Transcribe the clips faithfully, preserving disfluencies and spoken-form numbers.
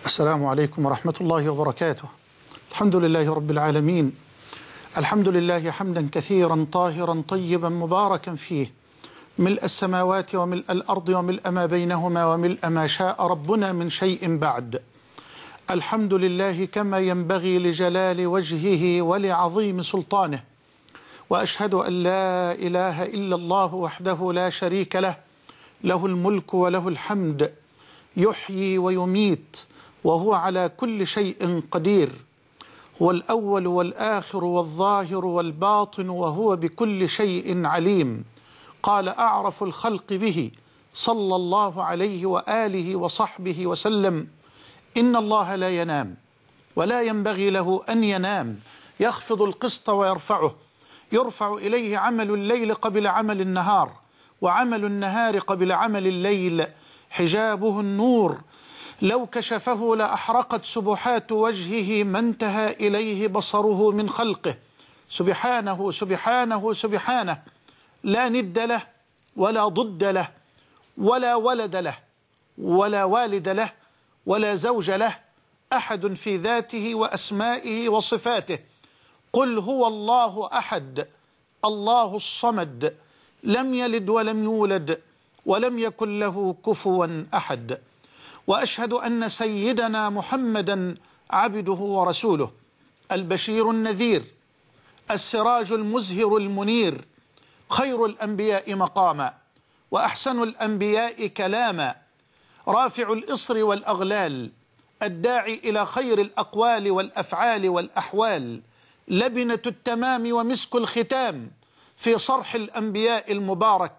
السلام عليكم ورحمة الله وبركاته. الحمد لله رب العالمين، الحمد لله حمدا كثيرا طاهرا طيبا مباركا فيه، ملء السماوات وملء الأرض وملء ما بينهما وملء ما شاء ربنا من شيء بعد. الحمد لله كما ينبغي لجلال وجهه ولعظيم سلطانه، وأشهد أن لا إله إلا الله وحده لا شريك له، له الملك وله الحمد، يحيي ويميت وهو على كل شيء قدير، هو الأول والآخر والظاهر والباطن وهو بكل شيء عليم. قال أعرف الخلق به صلى الله عليه وآله وصحبه وسلم: إن الله لا ينام ولا ينبغي له أن ينام، يخفض القسط ويرفعه، يرفع إليه عمل الليل قبل عمل النهار، وعمل النهار قبل عمل الليل، حجابه النور، لو كشفه لأحرقت سبحات وجهه ما انتهى إليه بصره من خلقه. سبحانه سبحانه سبحانه، لا ند له ولا ضد له ولا ولد له ولا والد له ولا زوج له، أحد في ذاته وأسمائه وصفاته. قل هو الله أحد الله الصمد، لم يلد ولم يولد ولم يكن له كفوا أحد. وأشهد أن سيدنا محمدا عبده ورسوله، البشير النذير، السراج المزهر المنير، خير الأنبياء مقاما وأحسن الأنبياء كلاما، رافع الإصر والأغلال، الداعي إلى خير الأقوال والأفعال والأحوال، لبنة التمام ومسك الختام في صرح الأنبياء المبارك.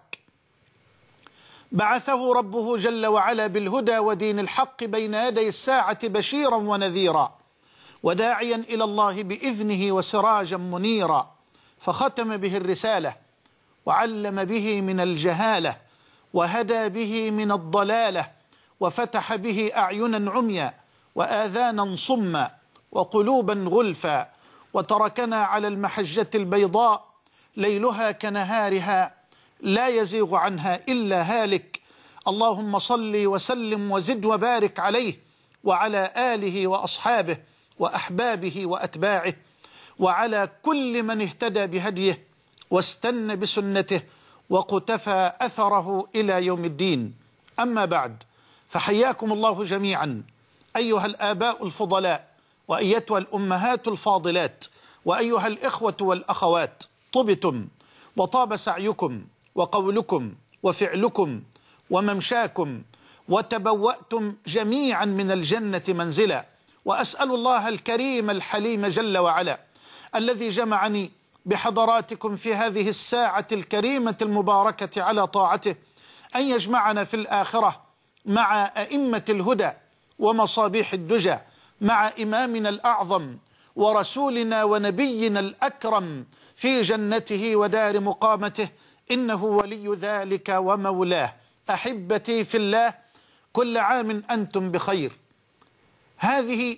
بعثه ربه جل وعلا بالهدى ودين الحق بين يدي الساعة بشيرا ونذيرا، وداعيا إلى الله بإذنه وسراجا منيرا، فختم به الرسالة وعلم به من الجهالة وهدى به من الضلالة، وفتح به أعينا عميا وآذانا صما وقلوبا غلفا، وتركنا على المحجة البيضاء ليلها كنهارها لا يزيغ عنها إلا هالك. اللهم صل وسلم وزد وبارك عليه وعلى آله وأصحابه وأحبابه وأتباعه، وعلى كل من اهتدى بهديه واستنى بسنته وقتفى أثره إلى يوم الدين. أما بعد، فحياكم الله جميعا أيها الآباء الفضلاء، وأيتها الأمهات الفاضلات، وأيها الإخوة والأخوات. طبتم وطاب سعيكم وقولكم وفعلكم وممشاكم، وتبوأتم جميعا من الجنة منزلا. وأسأل الله الكريم الحليم جل وعلا الذي جمعني بحضراتكم في هذه الساعة الكريمة المباركة على طاعته أن يجمعنا في الآخرة مع أئمة الهدى ومصابيح الدجى، مع إمامنا الأعظم ورسولنا ونبينا الأكرم في جنته ودار مقامته، إنه ولي ذلك ومولاه. أحبتي في الله، كل عام أنتم بخير. هذه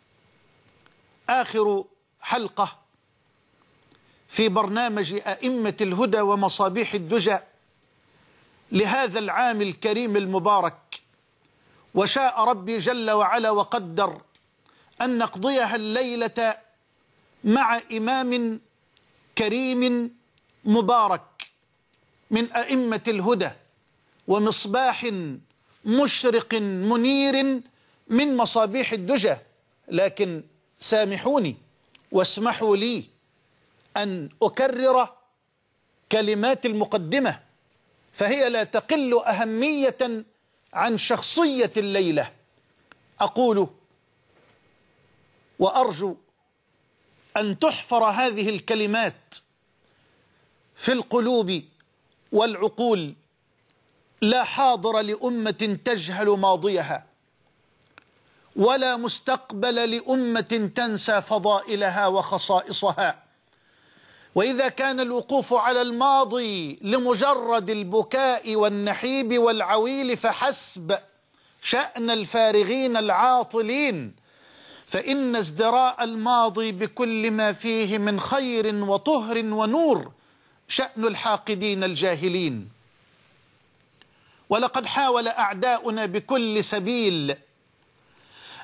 آخر حلقة في برنامج أئمة الهدى ومصابيح الدجى لهذا العام الكريم المبارك، وشاء ربي جل وعلا وقدر أن نقضيها الليلة مع إمام كريم مبارك من أئمة الهدى، ومصباح مشرق منير من مصابيح الدجى. لكن سامحوني واسمحوا لي أن أكرر كلمات المقدمة، فهي لا تقل أهمية عن شخصية الليلة. أقول وأرجو أن تحفر هذه الكلمات في القلوب والعقول. لا حاضر لأمة تجهل ماضيها، ولا مستقبل لأمة تنسى فضائلها وخصائصها. وإذا كان الوقوف على الماضي لمجرد البكاء والنحيب والعويل فحسب شأن الفارغين العاطلين، فإن ازدراء الماضي بكل ما فيه من خير وطهر ونور شأن الحاقدين الجاهلين. ولقد حاول أعداؤنا بكل سبيل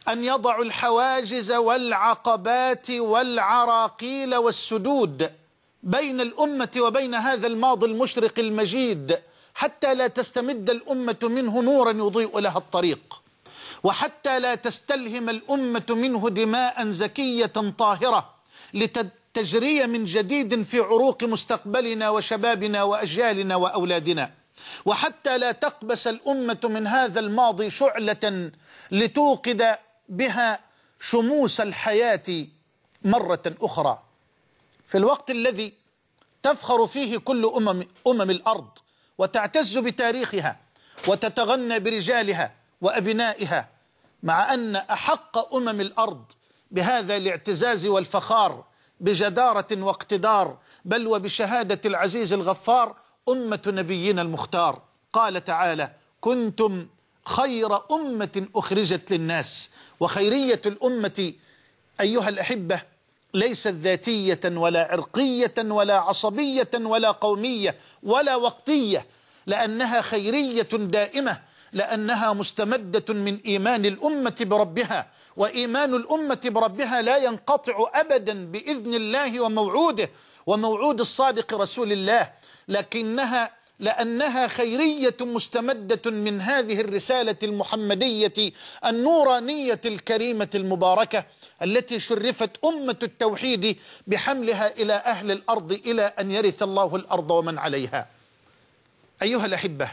أن يضعوا الحواجز والعقبات والعراقيل والسدود بين الأمة وبين هذا الماضي المشرق المجيد، حتى لا تستمد الأمة منه نورا يضيء لها الطريق، وحتى لا تستلهم الأمة منه دماء زكية طاهرة لتجري من جديد في عروق مستقبلنا وشبابنا وأجيالنا وأولادنا، وحتى لا تقبس الأمة من هذا الماضي شعلة لتوقد بها شموس الحياة مرة أخرى. في الوقت الذي تفخر فيه كل أمم, أمم الأرض وتعتز بتاريخها وتتغنى برجالها وأبنائها، مع أن أحق أمم الأرض بهذا الاعتزاز والفخار بجدارة واقتدار بل وبشهادة العزيز الغفار أمة نبينا المختار. قال تعالى: كنتم خير أمة أخرجت للناس. وخيرية الأمة أيها الأحبة ليست ذاتية ولا عرقية ولا عصبية ولا قومية ولا وقتية، لأنها خيرية دائمة، لأنها مستمدة من إيمان الأمة بربها، وإيمان الأمة بربها لا ينقطع أبدا بإذن الله وموعوده وموعود الصادق رسول الله، لكنها لأنها خيرية مستمدة من هذه الرسالة المحمدية النورانية الكريمة المباركة التي شرفت أمة التوحيد بحملها إلى أهل الأرض إلى أن يرث الله الأرض ومن عليها. أيها الأحبة،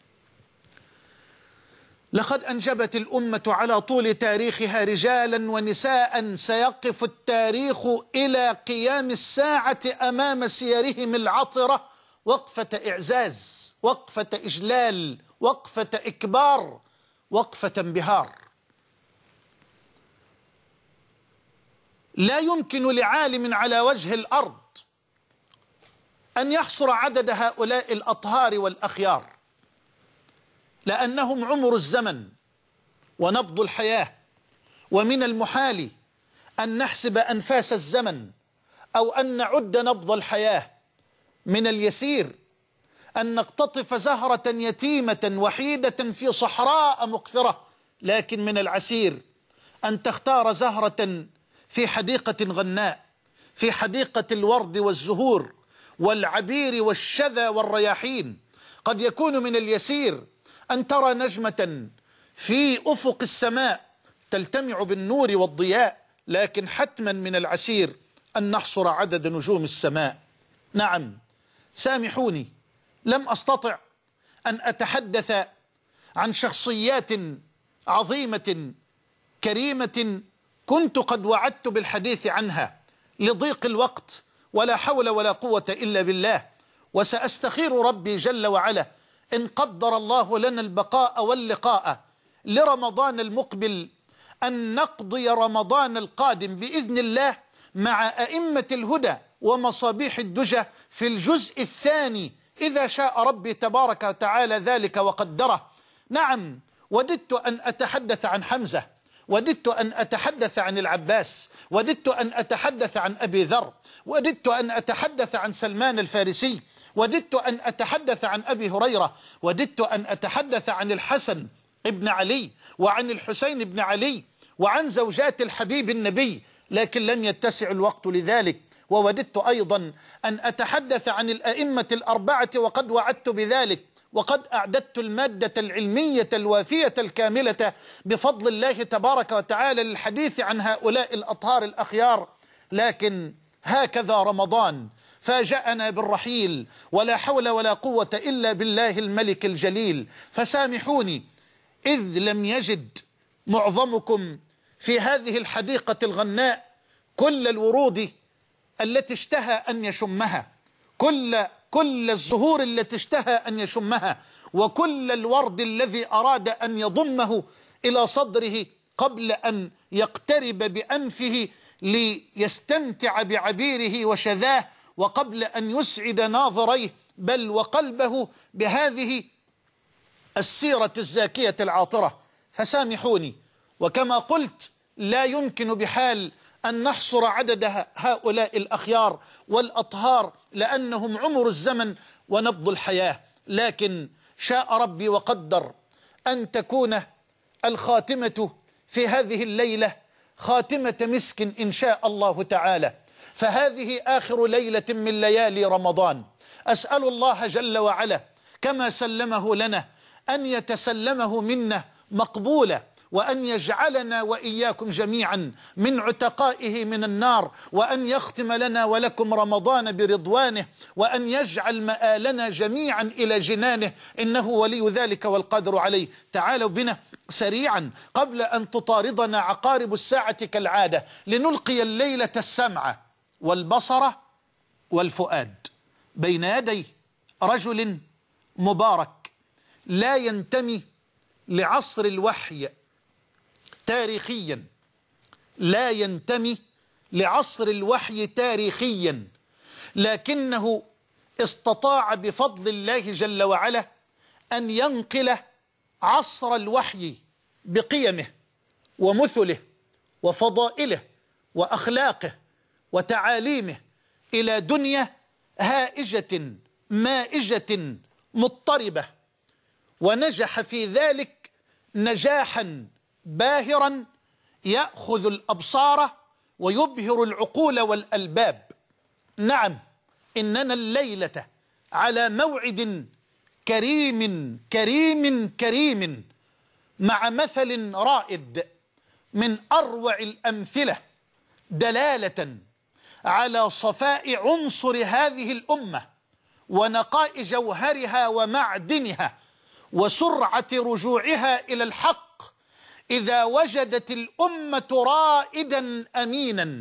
لقد أنجبت الأمة على طول تاريخها رجالا ونساء سيقف التاريخ إلى قيام الساعة أمام سيرهم العطرة وقفة إعزاز، وقفة إجلال، وقفة إكبار، وقفة انبهار. لا يمكن لعالم على وجه الأرض أن يحصر عدد هؤلاء الأطهار والأخيار، لأنهم عمر الزمن ونبض الحياة، ومن المحال أن نحسب أنفاس الزمن أو أن نعد نبض الحياة. من اليسير أن نقتطف زهرة يتيمة وحيدة في صحراء مقفرة، لكن من العسير أن تختار زهرة في حديقة غناء، في حديقة الورد والزهور والعبير والشذا والرياحين. قد يكون من اليسير أن ترى نجمة في أفق السماء تلتمع بالنور والضياء، لكن حتما من العسير أن نحصر عدد نجوم السماء. نعم، سامحوني، لم أستطع أن أتحدث عن شخصيات عظيمة كريمة كنت قد وعدت بالحديث عنها لضيق الوقت، ولا حول ولا قوة إلا بالله. وسأستخير ربي جل وعلا إن قدر الله لنا البقاء واللقاء لرمضان المقبل أن نقضي رمضان القادم بإذن الله مع أئمة الهدى ومصابيح الدجى في الجزء الثاني إذا شاء ربي تبارك وتعالى ذلك وقدره. نعم، وددت أن أتحدث عن حمزة، وددت أن أتحدث عن العباس، وددت أن أتحدث عن أبي ذر، وددت أن أتحدث عن سلمان الفارسي، وددت أن أتحدث عن أبي هريرة، وددت أن أتحدث عن الحسن ابن علي وعن الحسين ابن علي وعن زوجات الحبيب النبي، لكن لم يتسع الوقت لذلك. ووددت أيضا أن أتحدث عن الأئمة الأربعة وقد وعدت بذلك، وقد أعددت المادة العلمية الوافية الكاملة بفضل الله تبارك وتعالى للحديث عن هؤلاء الأطهار الأخيار، لكن هكذا رمضان فاجأنا بالرحيل، ولا حول ولا قوة إلا بالله الملك الجليل. فسامحوني إذ لم يجد معظمكم في هذه الحديقة الغناء كل الورود التي اشتهى أن يشمها، كل كل الزهور التي اشتهى أن يشمها، وكل الورد الذي أراد أن يضمه إلى صدره قبل أن يقترب بأنفه ليستمتع بعبيره وشذاه، وقبل أن يسعد ناظريه بل وقلبه بهذه السيرة الزاكية العاطرة. فسامحوني، وكما قلت لا يمكن بحال أن نحصر عدد هؤلاء الأخيار والأطهار لأنهم عمر الزمن ونبض الحياة، لكن شاء ربي وقدر أن تكون الخاتمة في هذه الليلة خاتمة مسك إن شاء الله تعالى، فهذه آخر ليلة من ليالي رمضان. أسأل الله جل وعلا كما سلمه لنا أن يتسلمه منا مقبولا، وأن يجعلنا وإياكم جميعا من عتقائه من النار، وأن يختم لنا ولكم رمضان برضوانه، وأن يجعل مآلنا جميعا إلى جنانه، إنه ولي ذلك والقادر عليه. تعالوا بنا سريعا قبل أن تطاردنا عقارب الساعة كالعادة لنلقي الليلة السمع والبصر والفؤاد بين يدي رجل مبارك لا ينتمي لعصر الوحي تاريخيا، لا ينتمي لعصر الوحي تاريخيا، لكنه استطاع بفضل الله جل وعلا أن ينقل عصر الوحي بقيمه ومثله وفضائله وأخلاقه وتعاليمه إلى دنيا هائجة مائجة مضطربة، ونجح في ذلك نجاحا باهرا يأخذ الأبصار ويبهر العقول والألباب. نعم، إننا الليلة على موعد كريم كريم كريم مع مثل رائد من أروع الأمثلة دلالة على صفاء عنصر هذه الأمة ونقاء جوهرها ومعدنها وسرعة رجوعها إلى الحق إذا وجدت الأمة رائدا أمينا،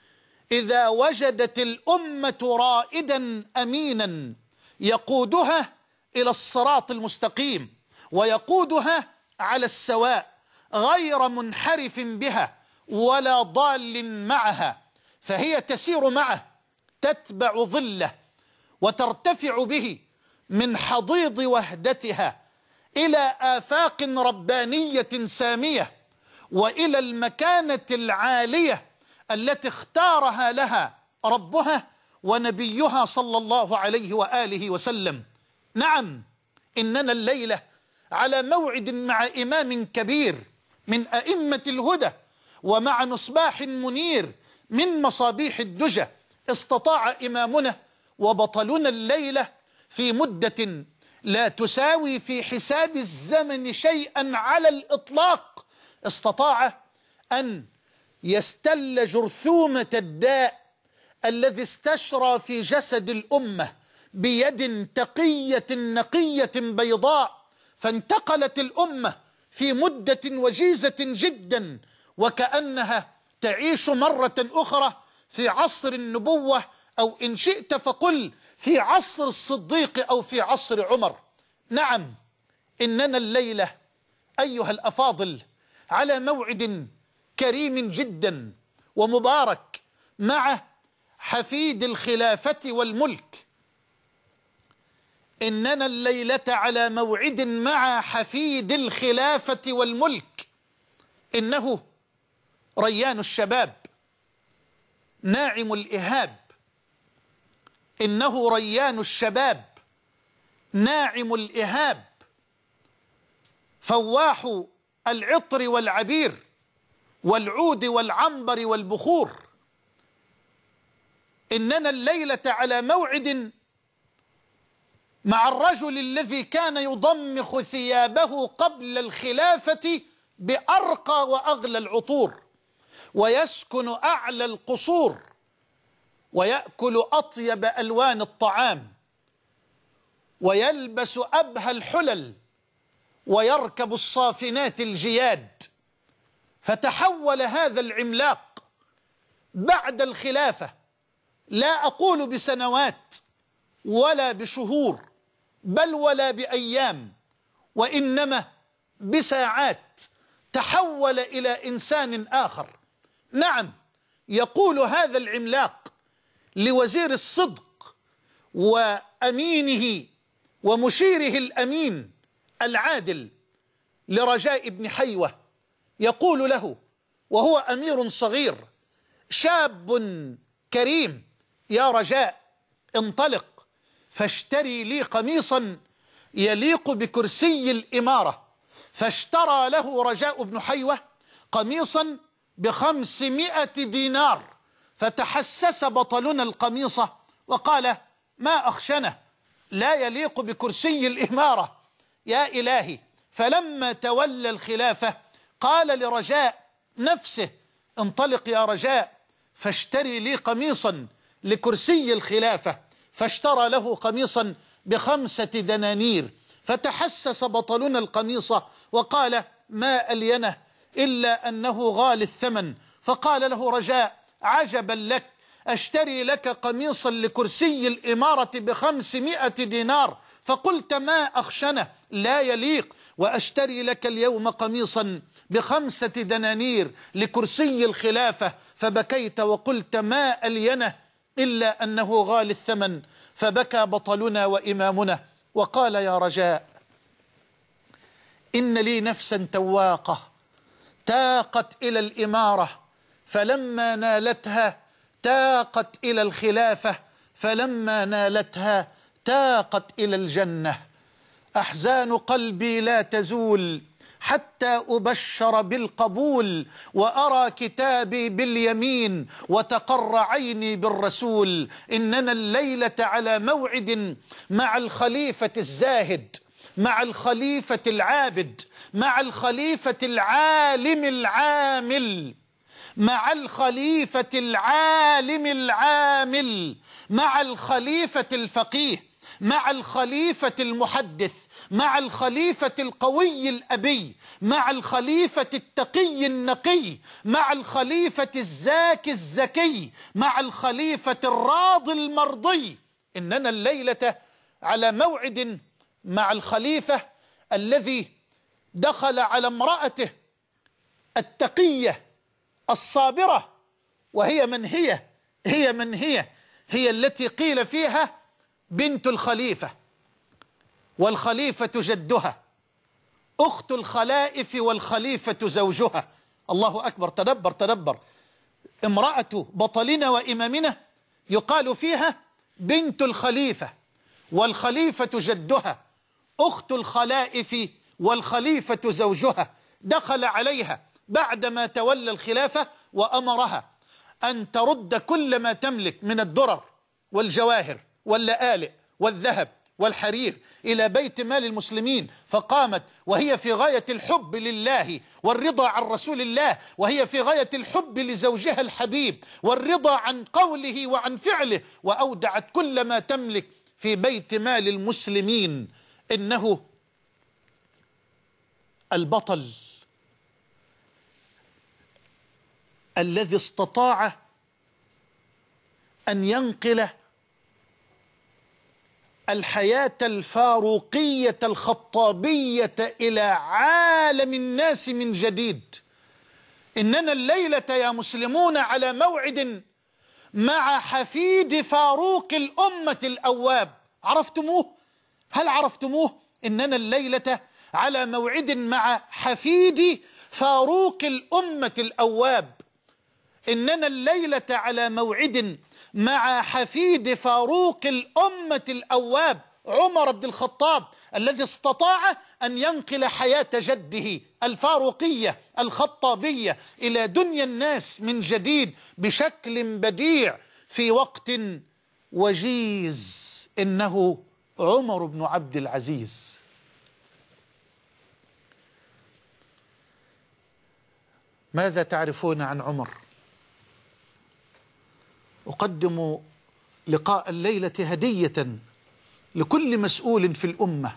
إذا وجدت الأمة رائدا أمينا يقودها إلى الصراط المستقيم ويقودها على السواء غير منحرف بها ولا ضال معها، فهي تسير معه تتبع ظله وترتفع به من حضيض وهدتها إلى آفاق ربانية سامية وإلى المكانة العالية التي اختارها لها ربها ونبيها صلى الله عليه وآله وسلم. نعم، إننا الليلة على موعد مع إمام كبير من أئمة الهدى ومع مصباح منير من مصابيح الدجى. استطاع إمامنا وبطلنا الليلة في مدة لا تساوي في حساب الزمن شيئا على الإطلاق، استطاع أن يستل جرثومة الداء الذي استشرى في جسد الأمة بيد تقية نقية بيضاء، فانتقلت الأمة في مدة وجيزة جدا وكأنها تعيش مرة أخرى في عصر النبوة، أو إن شئت فقل في عصر الصديق أو في عصر عمر. نعم، إننا الليلة أيها الأفاضل على موعد كريم جدا ومبارك مع حفيد الخلافة والملك. إننا الليلة على موعد مع حفيد الخلافة والملك، إنه ريان الشباب ناعم الإهاب، إنه ريان الشباب ناعم الإهاب، فواح العطر والعبير والعود والعنبر والبخور. إننا الليلة على موعد مع الرجل الذي كان يضمخ ثيابه قبل الخلافة بأرقى وأغلى العطور، ويسكن أعلى القصور، ويأكل أطيب ألوان الطعام، ويلبس أبهى الحلل، ويركب الصافنات الجياد. فتحول هذا العملاق بعد الخلافة، لا أقول بسنوات ولا بشهور بل ولا بأيام، وإنما بساعات، تحول إلى إنسان آخر. نعم، يقول هذا العملاق لوزير الصدق وأمينه ومشيره الأمين العادل لرجاء بن حيوة، يقول له وهو أمير صغير شاب كريم: يا رجاء، انطلق فاشتري لي قميصا يليق بكرسي الإمارة. فاشترى له رجاء بن حيوة قميصا بخمسمائة دينار، فتحسس بطلنا القميص وقال: ما أخشنه، لا يليق بكرسي الإمارة يا إلهي. فلما تولى الخلافة قال لرجاء نفسه: انطلق يا رجاء فاشتري لي قميصا لكرسي الخلافة، فاشترى له قميصا بخمسة دنانير. فتحسس بطلنا القميص وقال: ما ألينه إلا أنه غالي الثمن. فقال له رجاء: عجبا لك، أشتري لك قميصا لكرسي الإمارة بخمسمائة دينار، فقلت ما أخشنه، لا يليق، وأشتري لك اليوم قميصا بخمسة دنانير لكرسي الخلافة، فبكيت وقلت ما ألينه إلا أنه غالي الثمن. فبكى بطلنا وإمامنا وقال: يا رجاء، إن لي نفسا تواقة تاقت إلى الإمارة فلما نالتها تاقت إلى الخلافة، فلما نالتها تاقت إلى الجنة. أحزان قلبي لا تزول حتى أبشر بالقبول، وأرى كتابي باليمين وتقر عيني بالرسول. إننا الليلة على موعد مع الخليفة الزاهد، مع الخليفة العابد، مع الخليفة العالم العامل، مع الخليفة العالم العامل، مع الخليفة الفقيه، مع الخليفة المحدث، مع الخليفة القوي الأبي، مع الخليفة التقي النقي، مع الخليفة الزاكي الزكي، مع الخليفة الراضي المرضي. إننا الليلة على موعد مع الخليفة الذي دخل على امرأته التقية الصابرة، وهي من هي؟ هي من هي؟ هي التي قيل فيها بنت الخليفة، والخليفة جدها، أخت الخلائف والخليفة زوجها. الله أكبر، تدبر تدبر. امرأة بطلنا وإمامنا يقال فيها بنت الخليفة، والخليفة جدها، أخت الخلائف والخليفة زوجها. دخل عليها بعدما تولى الخلافة وأمرها أن ترد كل ما تملك من الدرر والجواهر واللآلئ والذهب والحرير إلى بيت مال المسلمين. فقامت وهي في غاية الحب لله والرضا عن رسول الله، وهي في غاية الحب لزوجها الحبيب والرضا عن قوله وعن فعله، وأودعت كل ما تملك في بيت مال المسلمين. إنه البطل الذي استطاع أن ينقل الحياة الفاروقية الخطابية إلى عالم الناس من جديد. إننا الليلة يا مسلمون على موعد مع حفيد فاروق الأمة الأواب. عرفتموه؟ هل عرفتموه؟ إننا الليلة على موعد مع حفيد فاروق الأمة الأواب. إننا الليلة على موعد مع حفيد فاروق الأمة الأواب، عمر بن الخطاب، الذي استطاع أن ينقل حياة جده الفاروقية الخطابية إلى دنيا الناس من جديد بشكل بديع في وقت وجيز. إنه عمر بن عبد العزيز. ماذا تعرفون عن عمر؟ أقدم لقاء الليلة هدية لكل مسؤول في الأمة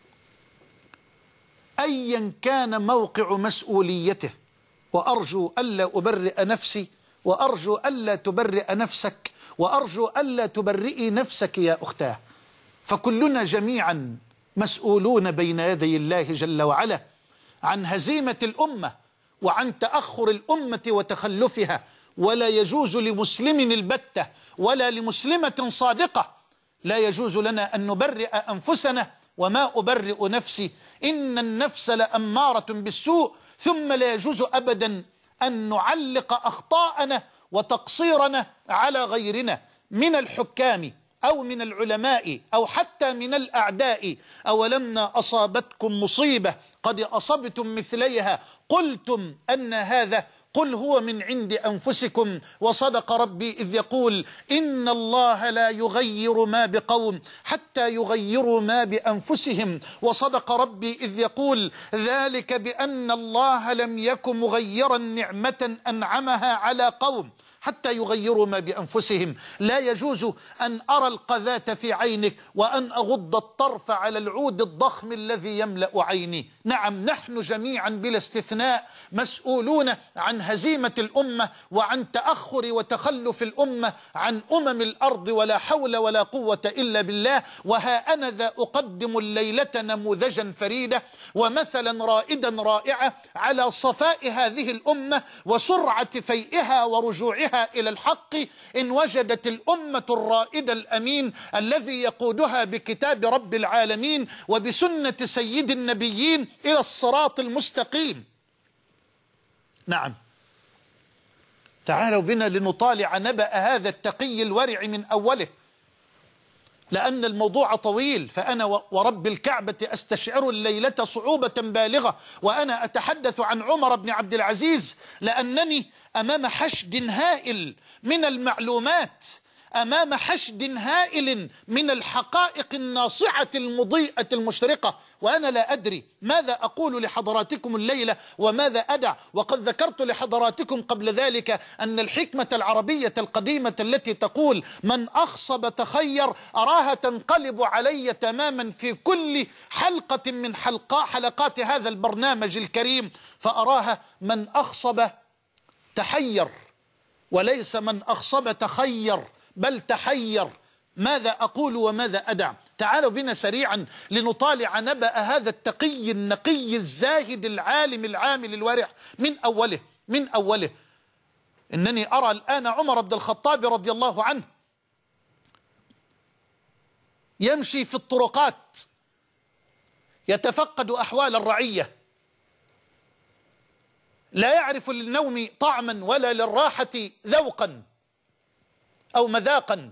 أيا كان موقع مسؤوليته، وأرجو ألا أبرئ نفسي، وأرجو ألا تبرئ نفسك، وأرجو ألا تبرئي نفسك يا أختاه، فكلنا جميعا مسؤولون بين يدي الله جل وعلا عن هزيمة الأمة وعن تأخر الأمة وتخلفها. ولا يجوز لمسلم البتة ولا لمسلمة صادقة، لا يجوز لنا أن نبرئ أنفسنا، وما أبرئ نفسي إن النفس لأمارة بالسوء. ثم لا يجوز أبدا أن نعلق أخطاءنا وتقصيرنا على غيرنا من الحكام أو من العلماء أو حتى من الأعداء. أولما أصابتكم مصيبة قد أصبتم مثليها قلتم أن هذا قل هو من عند أنفسكم وصدق ربي إذ يقول إن الله لا يغير ما بقوم حتى يغيروا ما بأنفسهم وصدق ربي إذ يقول ذلك بأن الله لم يكن مغيرا نعمة أنعمها على قوم حتى يغيروا ما بأنفسهم. لا يجوز أن أرى القذاة في عينك وأن أغض الطرف على العود الضخم الذي يملأ عيني. نعم، نحن جميعا بلا استثناء مسؤولون عن هزيمة الأمة وعن تأخر وتخلف الأمة عن أمم الأرض، ولا حول ولا قوة إلا بالله. وها أنا ذا أقدم الليلة نموذجا فريدة ومثلا رائدا رائعا على صفاء هذه الأمة وسرعة فيئها ورجوعها إلى الحق إن وجدت الأمة الرائد الأمين الذي يقودها بكتاب رب العالمين وبسنة سيد النبيين إلى الصراط المستقيم. نعم، تعالوا بنا لنطالع نبأ هذا التقي الورع من أوله، لأن الموضوع طويل، فأنا ورب الكعبة أستشعر الليلة صعوبة بالغة وأنا أتحدث عن عمر بن عبد العزيز، لأنني أمام حشد هائل من المعلومات، أمام حشد هائل من الحقائق الناصعة المضيئة المشرقة، وأنا لا أدري ماذا أقول لحضراتكم الليلة وماذا أدع. وقد ذكرت لحضراتكم قبل ذلك أن الحكمة العربية القديمة التي تقول من أخصب تخير أراها تنقلب علي تماما في كل حلقة من حلقات حلقات هذا البرنامج الكريم، فأراها من أخصب تحير وليس من أخصب تخير بل تحير. ماذا أقول وماذا أدع؟ تعالوا بنا سريعا لنطالع نبأ هذا التقي النقي الزاهد العالم العامل الورع من أوله من أوله. إنني أرى الآن عمر بن الخطاب رضي الله عنه يمشي في الطرقات يتفقد أحوال الرعية، لا يعرف للنوم طعما ولا للراحة ذوقا أو مذاقا،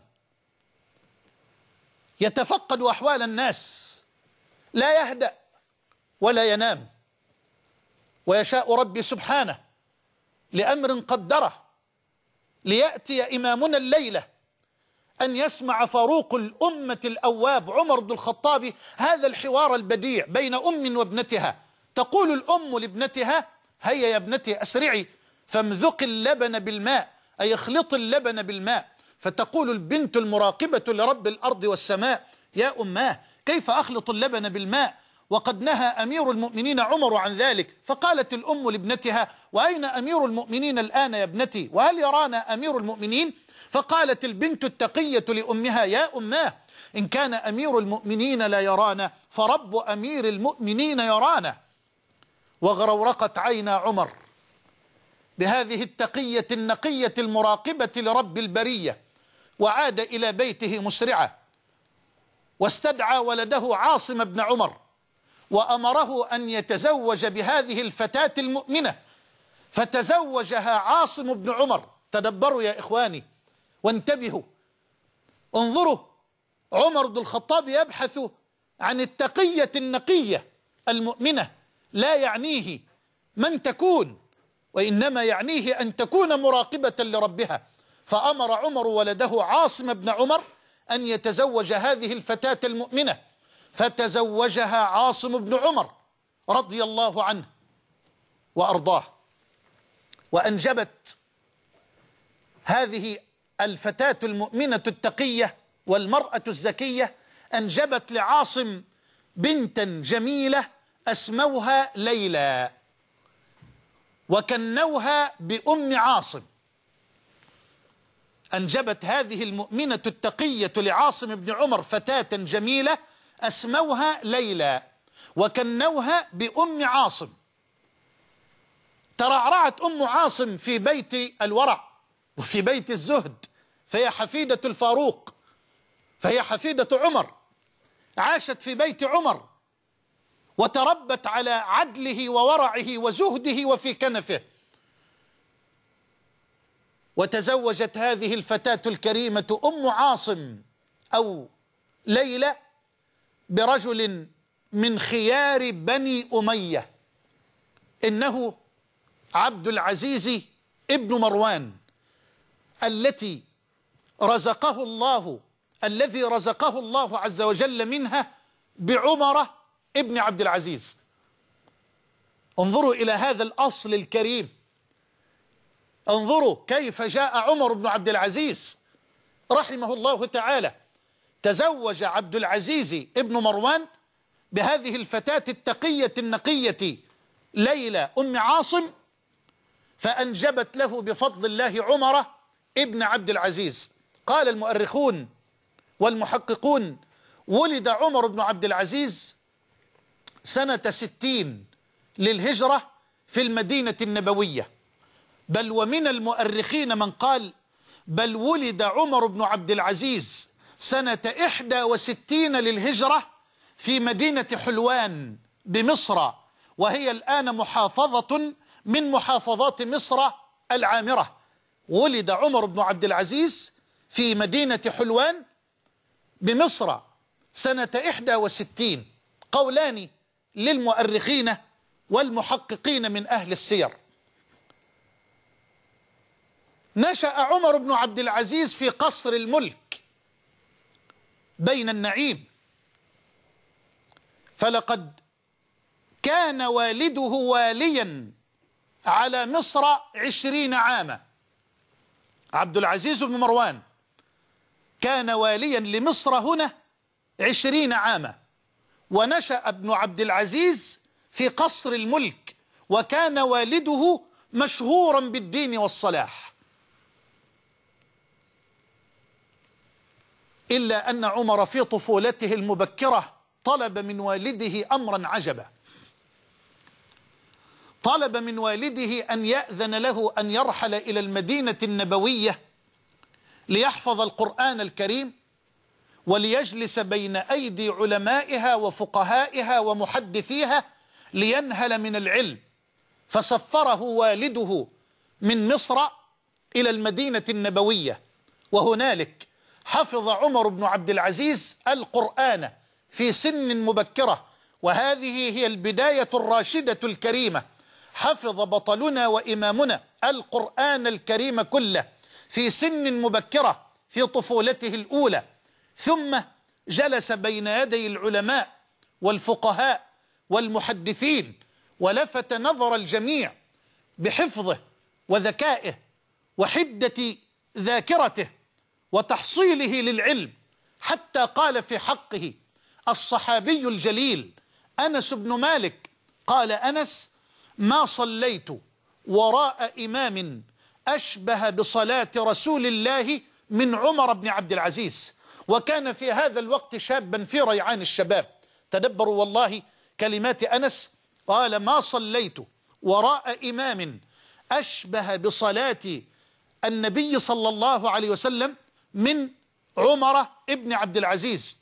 يتفقد أحوال الناس، لا يهدأ ولا ينام، ويشاء ربي سبحانه لأمر قدره ليأتي إمامنا الليلة أن يسمع فاروق الأمة الأواب عمر بن الخطاب هذا الحوار البديع بين أم وابنتها. تقول الأم لابنتها هيا يا ابنتي أسرعي فامذق اللبن بالماء، أي اخلط اللبن بالماء. فتقول البنت المراقبة لرب الأرض والسماء يا أماه كيف أخلط اللبن بالماء وقد نهى أمير المؤمنين عمر عن ذلك؟ فقالت الأم لابنتها وأين أمير المؤمنين الآن يا ابنتي، وهل يرانا أمير المؤمنين؟ فقالت البنت التقية لأمها يا أماه إن كان أمير المؤمنين لا يرانا فرب أمير المؤمنين يرانا. وغرورقت عينا عمر بهذه التقية النقية المراقبة لرب البرية، وعاد إلى بيته مسرعا، واستدعى ولده عاصم بن عمر وأمره أن يتزوج بهذه الفتاة المؤمنة، فتزوجها عاصم بن عمر. تدبروا يا إخواني وانتبهوا، انظروا، عمر بن الخطاب يبحث عن التقية النقية المؤمنة، لا يعنيه من تكون وإنما يعنيه أن تكون مراقبة لربها. فأمر عمر ولده عاصم بن عمر أن يتزوج هذه الفتاة المؤمنة، فتزوجها عاصم بن عمر رضي الله عنه وأرضاه، وأنجبت هذه الفتاة المؤمنة التقية والمرأة الزكية أنجبت لعاصم بنتا جميلة أسموها ليلى وكنوها بأم عاصم. أنجبت هذه المؤمنة التقية لعاصم بن عمر فتاة جميلة أسموها ليلى وكنوها بأم عاصم. ترعرعت أم عاصم في بيت الورع وفي بيت الزهد، فهي حفيدة الفاروق، فهي حفيدة عمر، عاشت في بيت عمر وتربت على عدله وورعه وزهده وفي كنفه. وتزوجت هذه الفتاة الكريمة أم عاصم أو ليلى برجل من خيار بني أمية، إنه عبد العزيز ابن مروان التي رزقه الله الذي رزقه الله عز وجل منها بعمر ابن عبد العزيز. انظروا إلى هذا الأصل الكريم، انظروا كيف جاء عمر بن عبد العزيز رحمه الله تعالى. تزوج عبد العزيز ابن مروان بهذه الفتاة التقية النقية ليلى أم عاصم، فأنجبت له بفضل الله عمر ابن عبد العزيز. قال المؤرخون والمحققون: ولد عمر بن عبد العزيز سنة ستين للهجرة في المدينة النبوية، بل ومن المؤرخين من قال: بل ولد عمر بن عبد العزيز سنة إحدى وستين للهجرة في مدينة حلوان بمصر، وهي الآن محافظة من محافظات مصر العامرة. ولد عمر بن عبد العزيز في مدينة حلوان بمصر سنة إحدى وستين. قولان للمؤرخين والمحققين من أهل السير. نشأ عمر بن عبد العزيز في قصر الملك بين النعيم، فلقد كان والده واليا على مصر عشرين عاما. عبد العزيز بن مروان كان واليا لمصر هنا عشرين عاما، ونشأ ابن عبد العزيز في قصر الملك، وكان والده مشهورا بالدين والصلاح. إلا أن عمر في طفولته المبكرة طلب من والده أمرا عجبا. طلب من والده أن يأذن له أن يرحل إلى المدينة النبوية ليحفظ القرآن الكريم، وليجلس بين أيدي علمائها وفقهائها ومحدثيها لينهل من العلم. فسفره والده من مصر إلى المدينة النبوية، وهنالك حفظ عمر بن عبد العزيز القرآن في سن مبكرة، وهذه هي البداية الراشدة الكريمة. حفظ بطلنا وإمامنا القرآن الكريم كله في سن مبكرة في طفولته الأولى، ثم جلس بين يدي العلماء والفقهاء والمحدثين، ولفت نظر الجميع بحفظه وذكائه وحدة ذاكرته وتحصيله للعلم، حتى قال في حقه الصحابي الجليل أنس بن مالك، قال أنس: ما صليت وراء إمام أشبه بصلاة رسول الله من عمر بن عبد العزيز. وكان في هذا الوقت شابا في ريعان الشباب. تدبروا والله كلمات أنس، قال: ما صليت وراء إمام أشبه بصلاة النبي صلى الله عليه وسلم من عمر ابن عبد العزيز.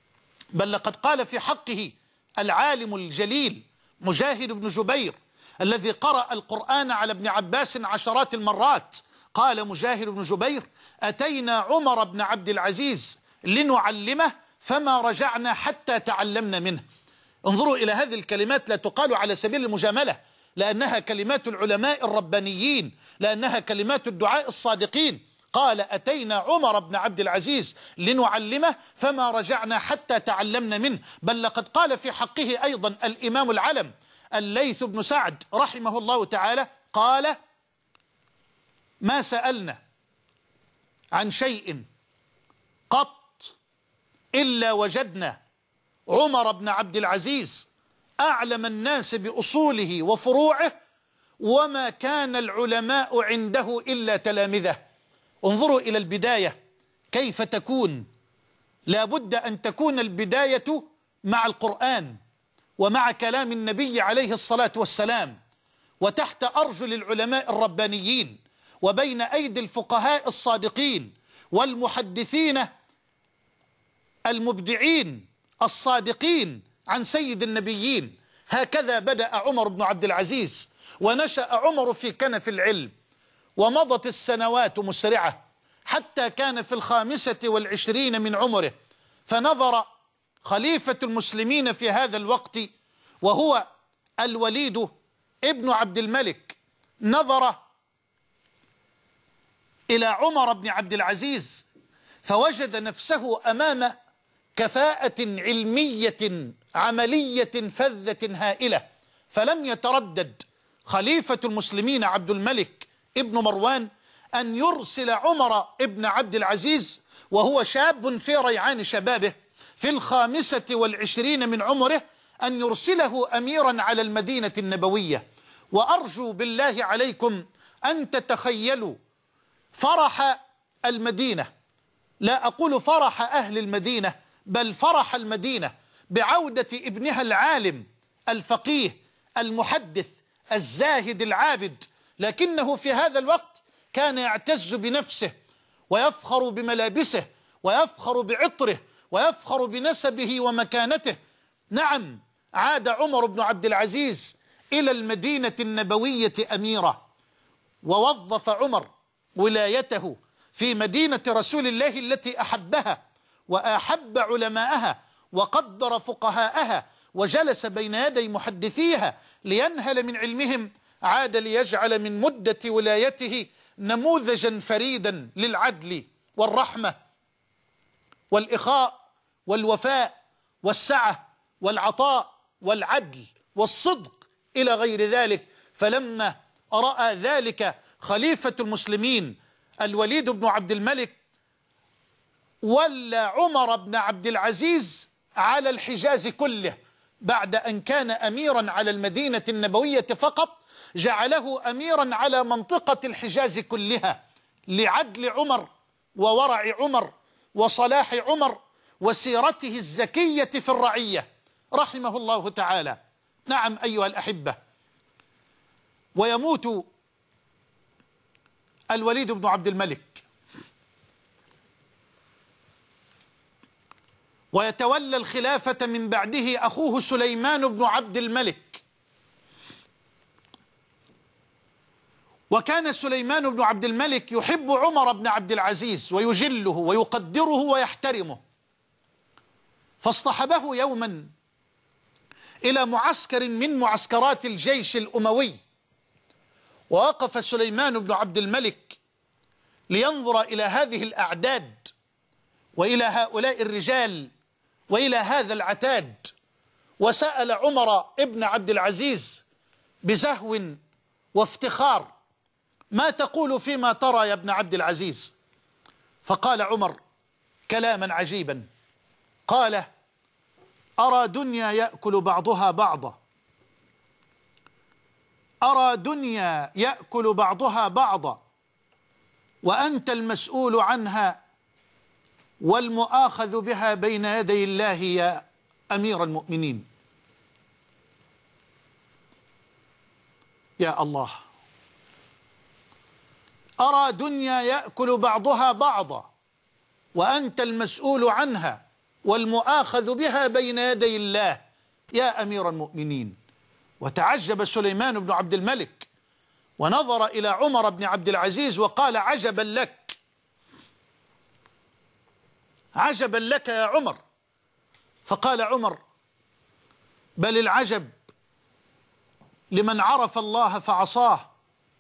بل لقد قال في حقه العالم الجليل مجاهد بن جبير الذي قرأ القرآن على ابن عباس عشرات المرات، قال مجاهد بن جبير: أتينا عمر بن عبد العزيز لنعلمه فما رجعنا حتى تعلمنا منه. انظروا إلى هذه الكلمات، لا تقال على سبيل المجاملة، لأنها كلمات العلماء الربانيين، لأنها كلمات الدعاء الصادقين. قال: أتينا عمر بن عبد العزيز لنعلمه فما رجعنا حتى تعلمنا منه. بل لقد قال في حقه أيضا الإمام العلم الليث بن سعد رحمه الله تعالى، قال: ما سألنا عن شيء قط إلا وجدنا عمر بن عبد العزيز أعلم الناس بأصوله وفروعه، وما كان العلماء عنده إلا تلامذة. انظروا إلى البداية كيف تكون. لا بد أن تكون البداية مع القرآن ومع كلام النبي عليه الصلاة والسلام، وتحت أرجل العلماء الربانيين، وبين أيدي الفقهاء الصادقين والمحدثين المبدعين الصادقين عن سيد النبيين. هكذا بدأ عمر بن عبد العزيز، ونشأ عمر في كنف العلم، ومضت السنوات مسرعة حتى كان في الخامسة والعشرين من عمره، فنظر خليفة المسلمين في هذا الوقت وهو الوليد ابن عبد الملك نظر إلى عمر بن عبد العزيز فوجد نفسه أمام كفاءة علمية عملية فذة هائلة، فلم يتردد خليفة المسلمين عبد الملك ابن مروان أن يرسل عمر ابن عبد العزيز وهو شاب في ريعان شبابه في الخامسة والعشرين من عمره، أن يرسله أميرا على المدينة النبوية. وأرجو بالله عليكم أن تتخيلوا فرح المدينة، لا أقول فرح أهل المدينة بل فرح المدينة بعودة ابنها العالم الفقيه المحدث الزاهد العابد، لكنه في هذا الوقت كان يعتز بنفسه ويفخر بملابسه ويفخر بعطره ويفخر بنسبه ومكانته. نعم، عاد عمر بن عبد العزيز إلى المدينة النبوية أميرا، ووظف عمر ولايته في مدينة رسول الله التي أحبها وأحب علماءها وقدر فقهاءها وجلس بين يدي محدثيها لينهل من علمهم، عاد ليجعل من مدة ولايته نموذجا فريدا للعدل والرحمة والإخاء والوفاء والسعة والعطاء والعدل والصدق إلى غير ذلك. فلما رأى ذلك خليفة المسلمين الوليد بن عبد الملك ولى عمر بن عبد العزيز على الحجاز كله، بعد أن كان أميرا على المدينة النبوية فقط جعله أميرا على منطقة الحجاز كلها، لعدل عمر وورع عمر وصلاح عمر وسيرته الزكية في الرعية رحمه الله تعالى. نعم أيها الأحبة، ويموت الوليد بن عبد الملك ويتولى الخلافة من بعده أخوه سليمان بن عبد الملك. وكان سليمان بن عبد الملك يحب عمر بن عبد العزيز ويجله ويقدره ويحترمه، فاصطحبه يوما إلى معسكر من معسكرات الجيش الأموي، ووقف سليمان بن عبد الملك لينظر إلى هذه الأعداد وإلى هؤلاء الرجال وإلى هذا العتاد، وسأل عمر ابن عبد العزيز بزهو وافتخار: ما تقول فيما ترى يا ابن عبد العزيز؟ فقال عمر كلاما عجيبا، قال: أرى دنيا يأكل بعضها بعضا، أرى دنيا يأكل بعضها بعضا، وأنت المسؤول عنها والمؤاخذ بها بين يدي الله يا أمير المؤمنين. يا الله، أرى دنيا يأكل بعضها بعضا وأنت المسؤول عنها والمؤاخذ بها بين يدي الله يا أمير المؤمنين. وتعجب سليمان بن عبد الملك ونظر إلى عمر بن عبد العزيز وقال: عجبا لك، عجبا لك يا عمر. فقال عمر: بل العجب لمن عرف الله فعصاه،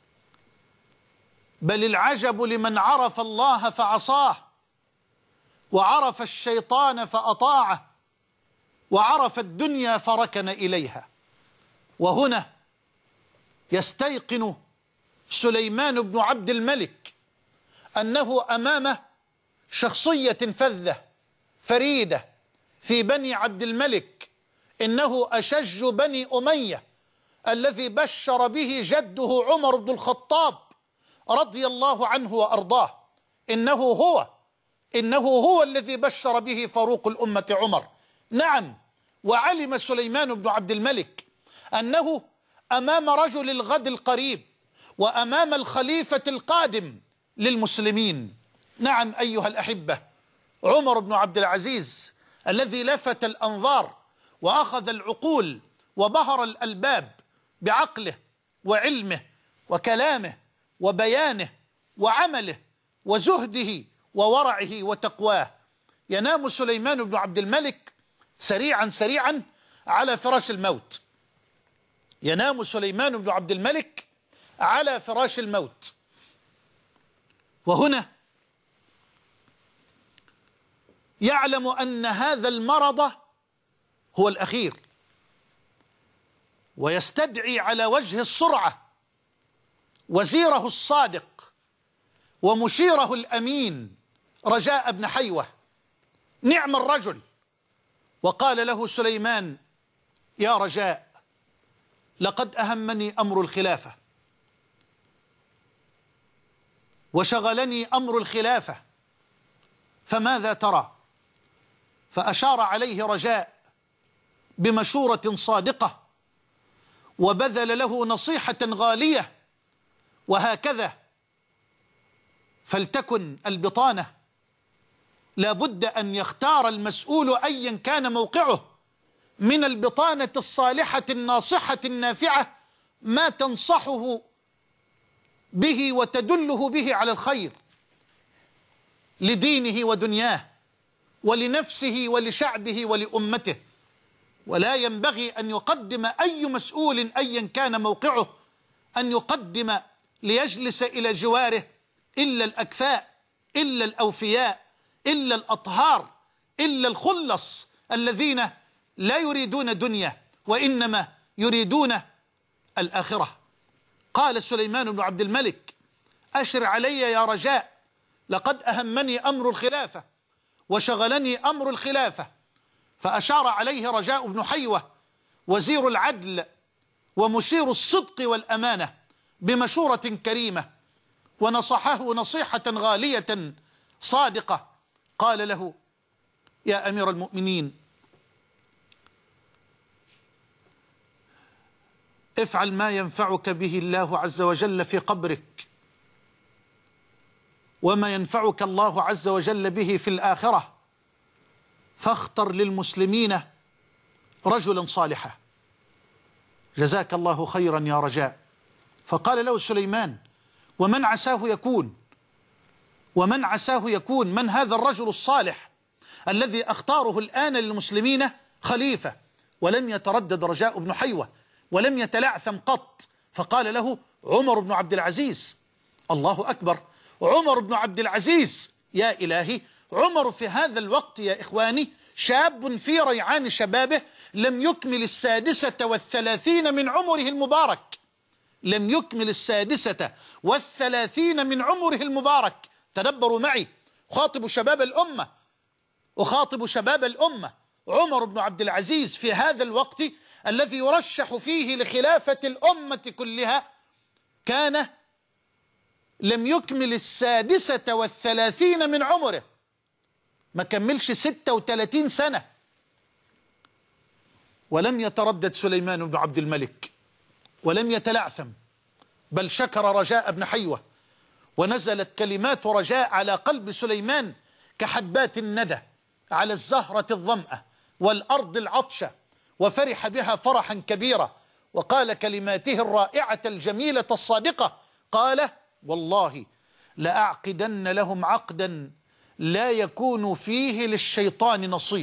بل العجب لمن عرف الله فعصاه، وعرف الشيطان فأطاعه، وعرف الدنيا فركن إليها. وهنا يستيقن سليمان بن عبد الملك أنه أمامه شخصية فذة فريدة في بني عبد الملك، إنه أشج بني أمية الذي بشر به جده عمر بن الخطاب رضي الله عنه وأرضاه. إنه هو إنه هو الذي بشر به فاروق الأمة عمر. نعم، وعلم سليمان بن عبد الملك أنه أمام رجل الغد القريب وأمام الخليفة القادم للمسلمين. نعم أيها الأحبة، عمر بن عبد العزيز الذي لفت الأنظار وأخذ العقول وبهر الألباب بعقله وعلمه وكلامه وبيانه وعمله وزهده وورعه وتقواه. ينام سليمان بن عبد الملك سريعا سريعا على فراش الموت. ينام سليمان بن عبد الملك على فراش الموت. وهنا يعلم أن هذا المرض هو الأخير، ويستدعي على وجه السرعة وزيره الصادق ومشيره الأمين رجاء بن حيوة، نعم الرجل. وقال له سليمان: يا رجاء، لقد أهمني أمر الخلافة وشغلني أمر الخلافة، فماذا ترى؟ فأشار عليه رجاء بمشورة صادقة وبذل له نصيحة غالية: وهكذا فلتكن البطانة، لا بد أن يختار المسؤول أيا كان موقعه من البطانة الصالحة الناصحة النافعة ما تنصحه به وتدله به على الخير لدينه ودنياه ولنفسه ولشعبه ولأمته. ولا ينبغي أن يقدم أي مسؤول أيا كان موقعه أن يقدم ليجلس إلى جواره إلا الأكفاء، إلا الأوفياء، إلا الأطهار، إلا الخلص الذين لا يريدون دنيا وإنما يريدون الآخرة. قال سليمان بن عبد الملك: أشر علي يا رجاء، لقد أهمني أمر الخلافة وشغلني أمر الخلافة. فأشار عليه رجاء بن حيوة وزير العدل ومشير الصدق والأمانة بمشورة كريمة، ونصحه نصيحة غالية صادقة. قال له: يا أمير المؤمنين، افعل ما ينفعك به الله عز وجل في قبرك، وما ينفعك الله عز وجل به في الآخرة، فاختر للمسلمين رجلا صالحا. جزاك الله خيرا يا رجاء. فقال له سليمان: ومن عساه يكون؟ ومن عساه يكون؟ من هذا الرجل الصالح الذي أختاره الآن للمسلمين خليفة؟ ولم يتردد رجاء بن حيوة ولم يتلعثم قط، فقال له: عمر بن عبد العزيز. الله أكبر، عمر بن عبد العزيز! يا إلهي، عمر في هذا الوقت يا إخواني شاب في ريعان شبابه، لم يكمل السادسة والثلاثين من عمره المبارك، لم يكمل السادسة والثلاثين من عمره المبارك. تدبروا معي، أخاطب شباب الأمة، أخاطب شباب الأمة. عمر بن عبد العزيز في هذا الوقت الذي يرشح فيه لخلافة الأمة كلها كان لم يكمل السادسة والثلاثين من عمره، ما كملش ستة وثلاثين سنة. ولم يتردد سليمان بن عبد الملك ولم يتلعثم، بل شكر رجاء بن حيوة، ونزلت كلمات رجاء على قلب سليمان كحبات الندى على الزهرة الظمأة والأرض العطشة، وفرح بها فرحا كبيرا. وقال كلماته الرائعة الجميلة الصادقة، قال: والله لأعقدن لهم عقدا لا يكون فيه للشيطان نصيب.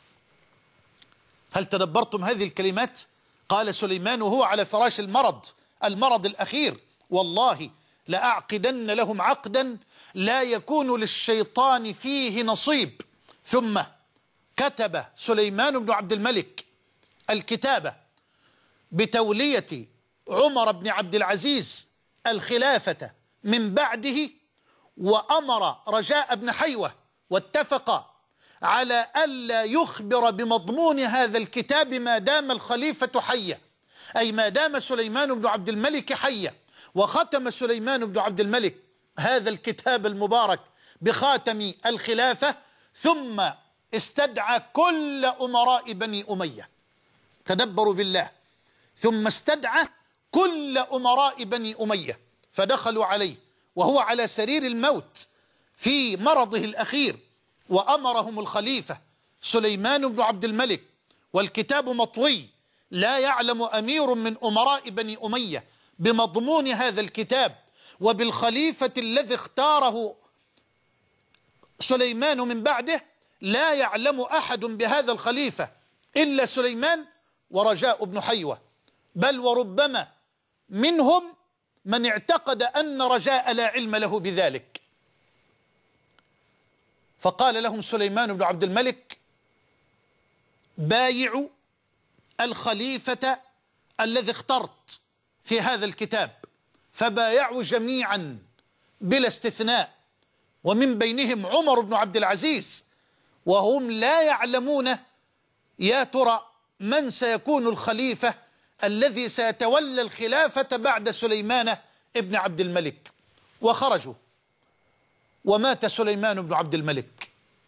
هل تدبرتم هذه الكلمات؟ قال سليمان وهو على فراش المرض، المرض الأخير: والله لأعقدن لهم عقدا لا يكون للشيطان فيه نصيب. ثم كتب سليمان بن عبد الملك الكتابة بتولية عمر بن عبد العزيز الخلافة من بعده، وأمر رجاء بن حيوة واتفق على ألا يخبر بمضمون هذا الكتاب ما دام الخليفة حيا، أي ما دام سليمان بن عبد الملك حيا. وختم سليمان بن عبد الملك هذا الكتاب المبارك بخاتم الخلافة، ثم استدعى كل أمراء بني أمية. تدبروا بالله، ثم استدعى كل أمراء بني أمية فدخلوا عليه وهو على سرير الموت في مرضه الأخير، وأمرهم الخليفة سليمان بن عبد الملك والكتاب مطوي، لا يعلم أمير من أمراء بني أمية بمضمون هذا الكتاب وبالخليفة الذي اختاره سليمان من بعده، لا يعلم أحد بهذا الخليفة إلا سليمان ورجاء بن حيوة، بل وربما منهم من اعتقد أن رجاء لا علم له بذلك. فقال لهم سليمان بن عبد الملك: بايعوا الخليفة الذي اخترت في هذا الكتاب. فبايعوا جميعا بلا استثناء، ومن بينهم عمر بن عبد العزيز، وهم لا يعلمون يا ترى من سيكون الخليفة الذي سيتولى الخلافة بعد سليمان ابن عبد الملك. وخرجوا، ومات سليمان بن عبد الملك،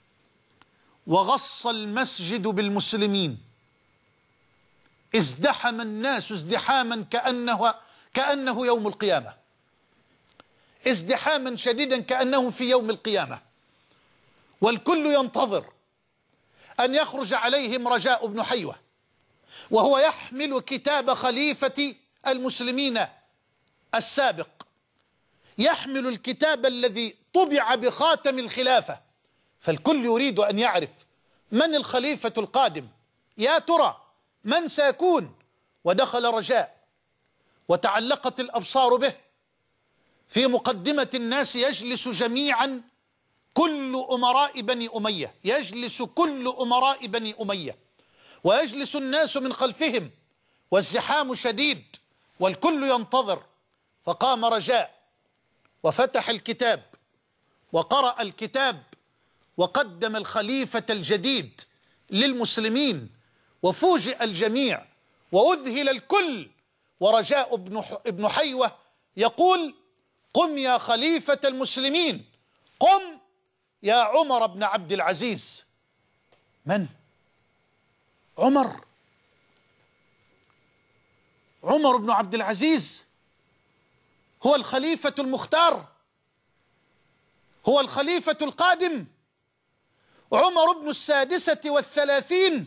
وغص المسجد بالمسلمين، ازدحم الناس ازدحاما كأنه, كأنه يوم القيامة، ازدحاما شديدا كأنه في يوم القيامة، والكل ينتظر أن يخرج عليهم رجاء بن حيوة، وهو يحمل كتاب خليفة المسلمين السابق، يحمل الكتاب الذي طبع بخاتم الخلافة. فالكل يريد أن يعرف من الخليفة القادم، يا ترى من سيكون. ودخل رجاء وتعلقت الأبصار به، في مقدمة الناس يجلس جميعا كل أمراء بني أمية، يجلس كل أمراء بني أمية، ويجلس الناس من خلفهم، والزحام شديد والكل ينتظر. فقام رجاء وفتح الكتاب وقرأ الكتاب وقدم الخليفة الجديد للمسلمين، وفوجئ الجميع وأذهل الكل، ورجاء ابن حيوة يقول: قم يا خليفة المسلمين، قم يا عمر بن عبد العزيز. من؟ عمر عمر بن عبد العزيز هو الخليفة المختار، هو الخليفة القادم، عمر بن السادسة والثلاثين.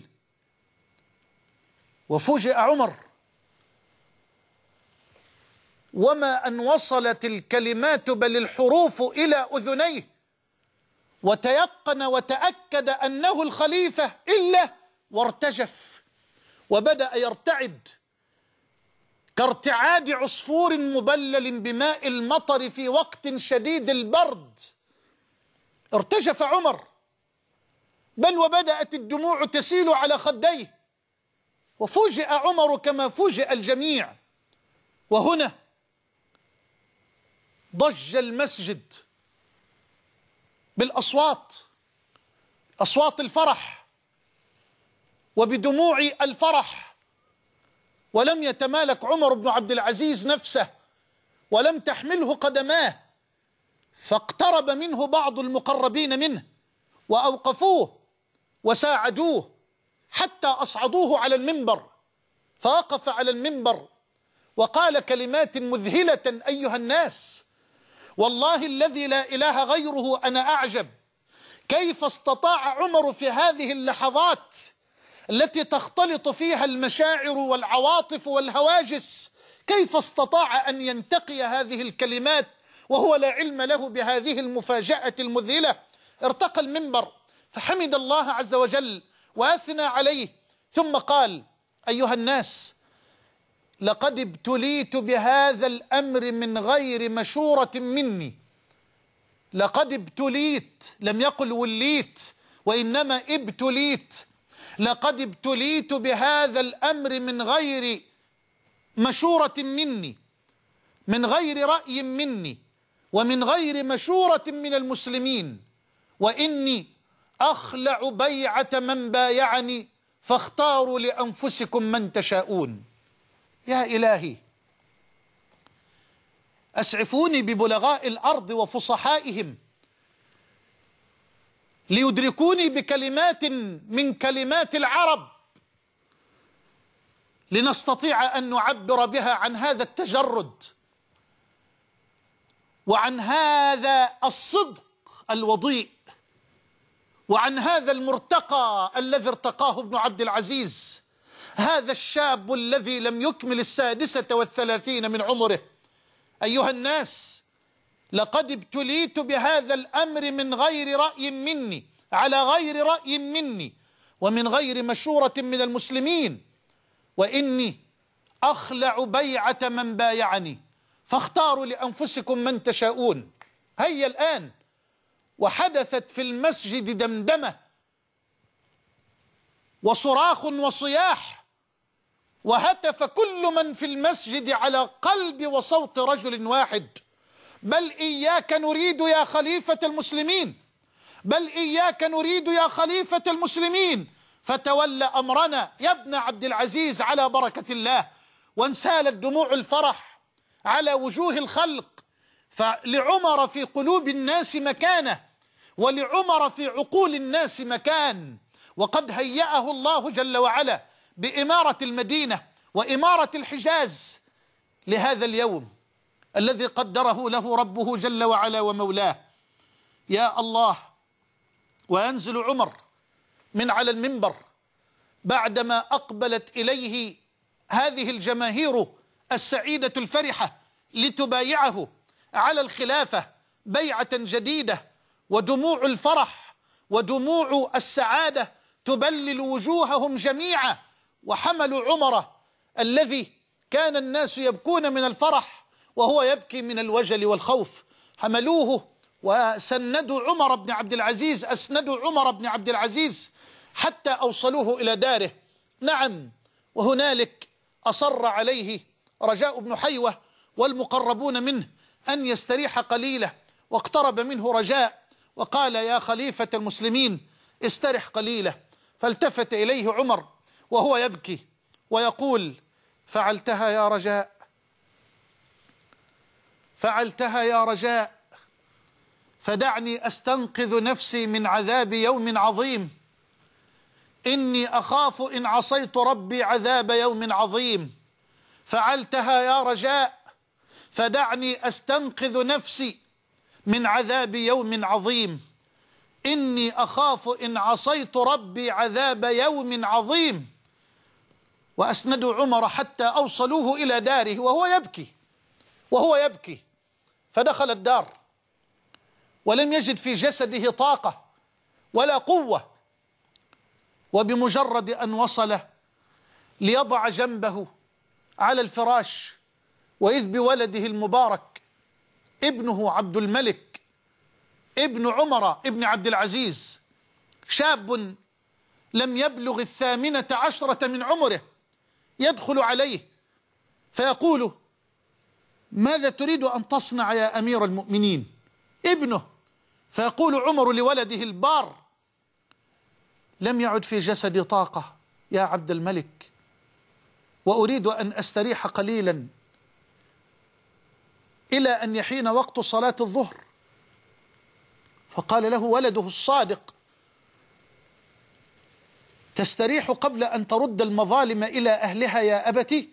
وفوجئ عمر، وما أن وصلت الكلمات بل الحروف إلى أذنيه، وتيقن وتأكد أنه الخليفة، إلا وارتجف وبدأ يرتعد كارتعاد عصفور مبلل بماء المطر في وقت شديد البرد. ارتجف عمر، بل وبدأت الدموع تسيل على خديه. وفوجئ عمر كما فوجئ الجميع، وهنا ضج المسجد بالأصوات، أصوات الفرح وبدموع الفرح. ولم يتمالك عمر بن عبد العزيز نفسه، ولم تحمله قدماه، فاقترب منه بعض المقربين منه وأوقفوه وساعدوه حتى أصعدوه على المنبر. فوقف على المنبر وقال كلمات مذهلة: أيها الناس، والله الذي لا إله غيره أنا أعجب كيف استطاع عمر في هذه اللحظات التي تختلط فيها المشاعر والعواطف والهواجس، كيف استطاع أن ينتقي هذه الكلمات وهو لا علم له بهذه المفاجأة المذهلة. ارتقى المنبر فحمد الله عز وجل وأثنى عليه، ثم قال: أيها الناس، لقد ابتليت بهذا الأمر من غير مشورة مني. لقد ابتليت، لم يقل وليت، وإنما ابتليت. لقد ابتليت بهذا الأمر من غير مشورة مني، من غير رأي مني، ومن غير مشورة من المسلمين، وإني أخلع بيعة من بايعني، فاختاروا لأنفسكم من تشاءون. يا إلهي، أسعفوني ببلغاء الأرض وفصحائهم ليدركوني بكلمات من كلمات العرب لنستطيع أن نعبر بها عن هذا التجرد وعن هذا الصدق الوضيء وعن هذا المرتقى الذي ارتقاه ابن عبد العزيز، هذا الشاب الذي لم يكمل السادسة والثلاثين من عمره. أيها الناس، لقد ابتليت بهذا الأمر من غير رأي مني، على غير رأي مني، ومن غير مشورة من المسلمين، وإني أخلع بيعة من بايعني، فاختاروا لأنفسكم من تشاءون. هيا الآن. وحدثت في المسجد دمدمة وصراخ وصياح، وهتف كل من في المسجد على قلب وصوت رجل واحد: بل إياك نريد يا خليفة المسلمين، بل إياك نريد يا خليفة المسلمين، فتولى أمرنا يا ابن عبد العزيز على بركة الله. وانسالت دموع الفرح على وجوه الخلق، فلعمر في قلوب الناس مكانه، ولعمر في عقول الناس مكان، وقد هيأه الله جل وعلا بإمارة المدينة وإمارة الحجاز لهذا اليوم الذي قدره له ربه جل وعلا ومولاه. يا الله. وينزل عمر من على المنبر بعدما أقبلت إليه هذه الجماهير السعيدة الفرحة لتبايعه على الخلافة بيعة جديدة، ودموع الفرح ودموع السعادة تبلل وجوههم جميعا، وحملوا عمر الذي كان الناس يبكون من الفرح وهو يبكي من الوجل والخوف، حملوه وسندوا عمر بن عبد العزيز، أسندوا عمر بن عبد العزيز حتى أوصلوه إلى داره. نعم. وهنالك أصر عليه رجاء بن حيوة والمقربون منه أن يستريح قليلا، واقترب منه رجاء وقال: يا خليفة المسلمين استرح قليلا. فالتفت إليه عمر وهو يبكي ويقول: فعلتها يا رجاء، فعلتها يا رجاء، فدعني أستنقذ نفسي من عذاب يوم عظيم، إني أخاف إن عصيت ربي عذاب يوم عظيم. فعلتها يا رجاء، فدعني أستنقذ نفسي من عذاب يوم عظيم، إني أخاف إن عصيت ربي عذاب يوم عظيم. وأسندوا عمر حتى أوصلوه إلى داره وهو يبكي وهو يبكي فدخل الدار ولم يجد في جسده طاقة ولا قوة، وبمجرد أن وصل ليضع جنبه على الفراش، وإذ بولده المبارك ابنه عبد الملك ابن عمر ابن عبد العزيز، شاب لم يبلغ الثامنة عشرة من عمره، يدخل عليه فيقول: ماذا تريد أن تصنع يا أمير المؤمنين؟ ابنه. فيقول عمر لولده البار: لم يعد في جسدي طاقة يا عبد الملك، وأريد أن أستريح قليلا إلى أن يحين وقت صلاة الظهر. فقال له ولده الصادق: تستريح قبل أن ترد المظالم إلى أهلها يا أبتي؟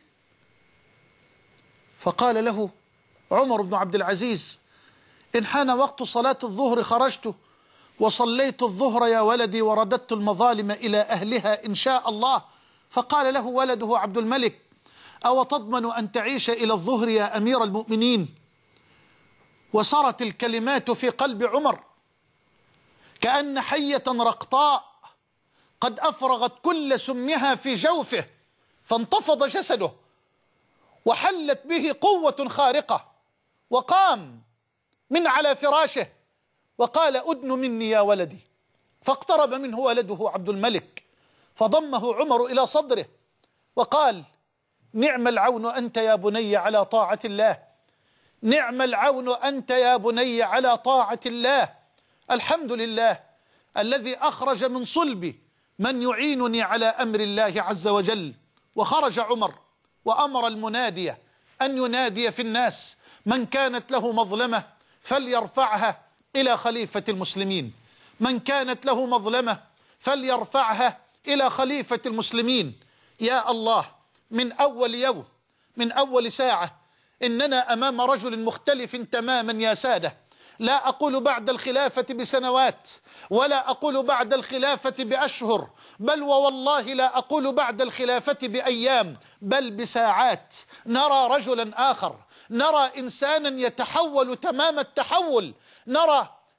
فقال له عمر بن عبد العزيز: إن حان وقت صلاة الظهر خرجت وصليت الظهر يا ولدي ورددت المظالم إلى أهلها إن شاء الله. فقال له ولده عبد الملك: أو تضمن أن تعيش إلى الظهر يا أمير المؤمنين؟ وسرت الكلمات في قلب عمر كأن حية رقطاء قد أفرغت كل سمها في جوفه، فانتفض جسده وحلت به قوة خارقة، وقام من على فراشه وقال: أدن مني يا ولدي. فاقترب منه ولده عبد الملك فضمه عمر إلى صدره وقال: نعم العون أنت يا بني على طاعة الله، نعم العون أنت يا بني على طاعة الله. الحمد لله الذي أخرج من صلبي من يعينني على أمر الله عز وجل. وخرج عمر وأمر المنادي أن ينادي في الناس: من كانت له مظلمة فليرفعها إلى خليفة المسلمين، من كانت له مظلمة فليرفعها إلى خليفة المسلمين. يا الله، من أول يوم، من أول ساعة، إننا أمام رجل مختلف تماما يا سادة. لا أقول بعد الخلافة بسنوات، ولا أقول بعد الخلافة بأشهر، بل ووالله لا أقول بعد الخلافة بأيام، بل بساعات. نرى رجلا آخر، نرى إنسانا يتحول تمام التحول، نرى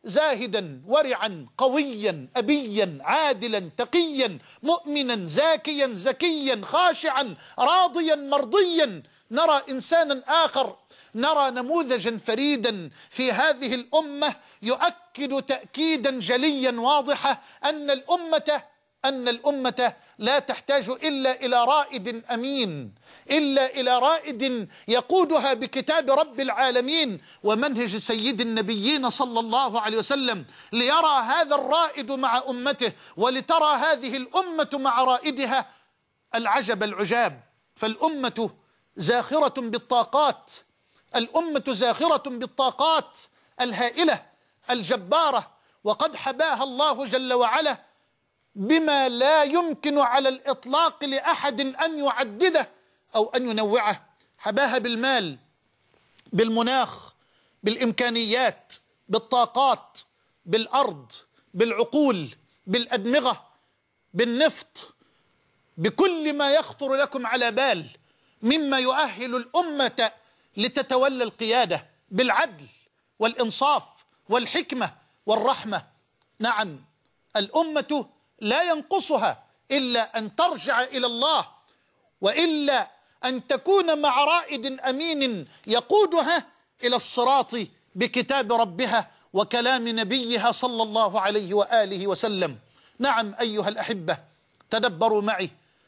زاهدا ورعا قويا أبيا عادلا تقيا مؤمنا زاكيا زكيا خاشعا راضيا مرضيا. نرى إنسانا آخر، نرى نموذجا فريدا في هذه الأمة يؤكد تأكيدا جليا واضحا أن الأمة أن الأمة لا تحتاج إلا إلى رائد أمين، إلا إلى رائد يقودها بكتاب رب العالمين ومنهج سيد النبيين صلى الله عليه وسلم، ليرى هذا الرائد مع أمته ولترى هذه الأمة مع رائدها العجب العجاب. فالأمة زاخرة بالطاقات، الأمة زاخرة بالطاقات الهائلة الجبارة، وقد حباها الله جل وعلا بما لا يمكن على الإطلاق لأحد أن يعدده أو أن ينوعه. حباها بالمال، بالمناخ، بالإمكانيات، بالطاقات، بالأرض، بالعقول، بالأدمغة، بالنفط، بكل ما يخطر لكم على بال مما يؤهل الأمة لتتولى القيادة، بالعدل والإنصاف والحكمة والرحمة. نعم، الأمة لا ينقصها إلا أن ترجع إلى الله، وإلا أن تكون مع رائد أمين يقودها إلى الصراط بكتاب ربها وكلام نبيها صلى الله عليه وآله وسلم. نعم أيها الأحبة، تدبروا معي.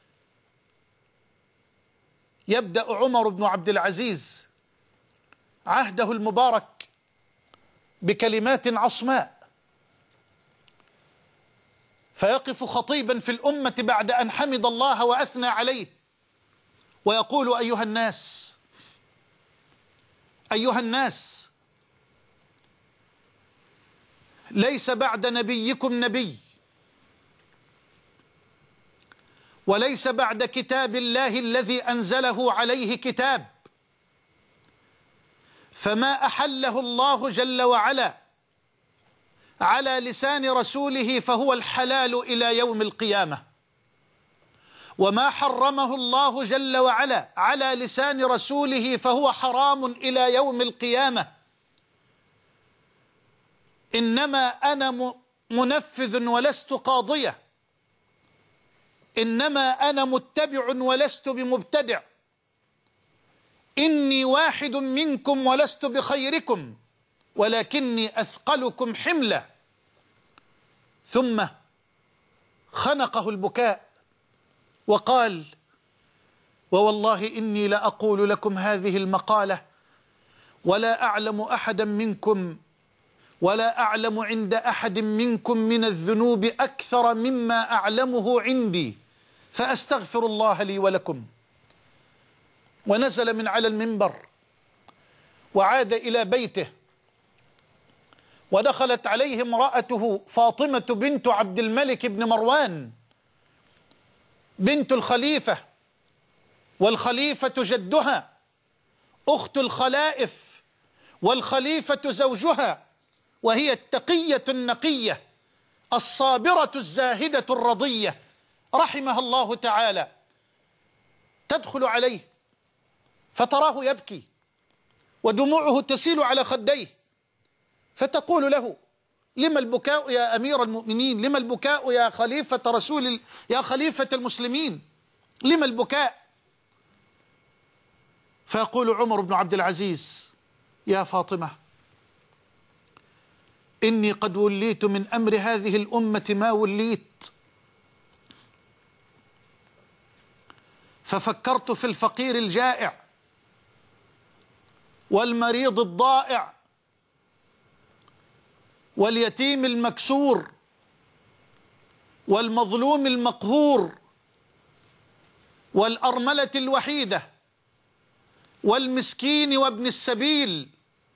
يبدأ عمر بن عبد العزيز عهده المبارك بكلمات عصماء، فيقف خطيبا في الأمة بعد أن حمد الله وأثنى عليه ويقول: أيها الناس أيها الناس ليس بعد نبيكم نبي، وليس بعد كتاب الله الذي أنزله عليه كتاب، فما أحله الله جل وعلا على لسان رسوله فهو الحلال إلى يوم القيامة، وما حرمه الله جل وعلا على لسان رسوله فهو حرام إلى يوم القيامة. إنما أنا منفذ ولست قاضية، إنما أنا متبع ولست بمبتدع، إني واحد منكم ولست بخيركم ولكني أثقلكم حملة. ثم خنقه البكاء وقال: ووالله إني لأقول لكم هذه المقالة ولا أعلم أحدا منكم ولا أعلم عند أحد منكم من الذنوب أكثر مما أعلمه عندي، فأستغفر الله لي ولكم. ونزل من على المنبر وعاد إلى بيته، ودخلت عليه امرأته فاطمة بنت عبد الملك بن مروان بنت الخليفة، والخليفة جدها، أخت الخلائف، والخليفة زوجها، وهي التقية النقية الصابرة الزاهدة الرضية رحمها الله تعالى. تدخل عليه فتراه يبكي ودموعه تسيل على خديه، فتقول له: لما البكاء يا أمير المؤمنين؟ لما البكاء يا خليفة رسول يا خليفة المسلمين؟ لما البكاء؟ فيقول عمر بن عبد العزيز: يا فاطمة، إني قد وليت من أمر هذه الأمة ما وليت، ففكرت في الفقير الجائع والمريض الضائع واليتيم المكسور والمظلوم المقهور والأرملة الوحيدة والمسكين وابن السبيل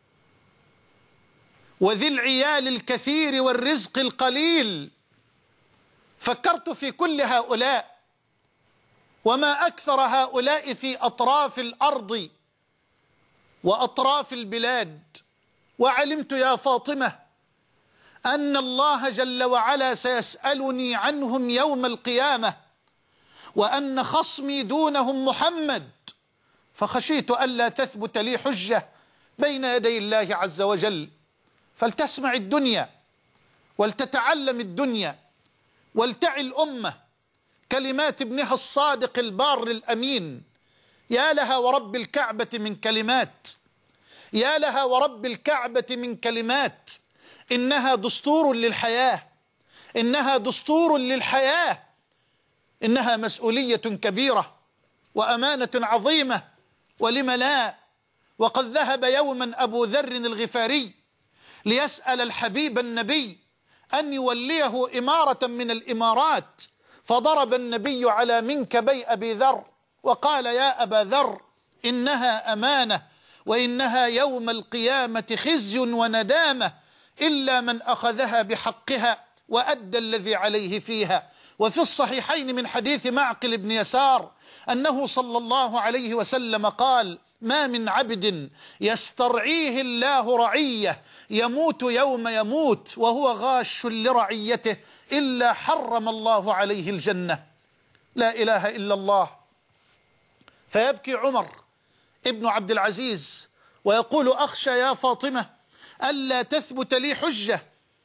وذي العيال الكثير والرزق القليل. فكرت في كل هؤلاء، وما أكثر هؤلاء في أطراف الأرض وأطراف البلاد. وعلمت يا فاطمة أن الله جل وعلا سيسألني عنهم يوم القيامة، وأن خصمي دونهم محمد، فخشيت ألا تثبت لي حجة بين يدي الله عز وجل. فلتسمع الدنيا ولتتعلم الدنيا ولتعي الأمة كلمات ابنها الصادق البار الأمين. يا لها ورب الكعبة من كلمات، يا لها ورب الكعبة من كلمات، إنها دستور للحياة، إنها دستور للحياة، إنها مسؤولية كبيرة وأمانة عظيمة، ولم لا؟ وقد ذهب يوما أبو ذر الغفاري ليسأل الحبيب النبي أن يوليه إمارة من الإمارات، فضرب النبي على منكبي أبي ذر وقال: يا أبا ذر، إنها أمانة، وإنها يوم القيامة خزي وندامة إلا من أخذها بحقها وأدى الذي عليه فيها. وفي الصحيحين من حديث معقل بن يسار أنه صلى الله عليه وسلم قال: ما من عبد يسترعيه الله رعية يموت يوم يموت وهو غاش لرعيته إلا حرم الله عليه الجنة. لا إله إلا الله. فيبكي عمر ابن عبد العزيز ويقول: أخشى يا فاطمة ألا تثبت لي حجة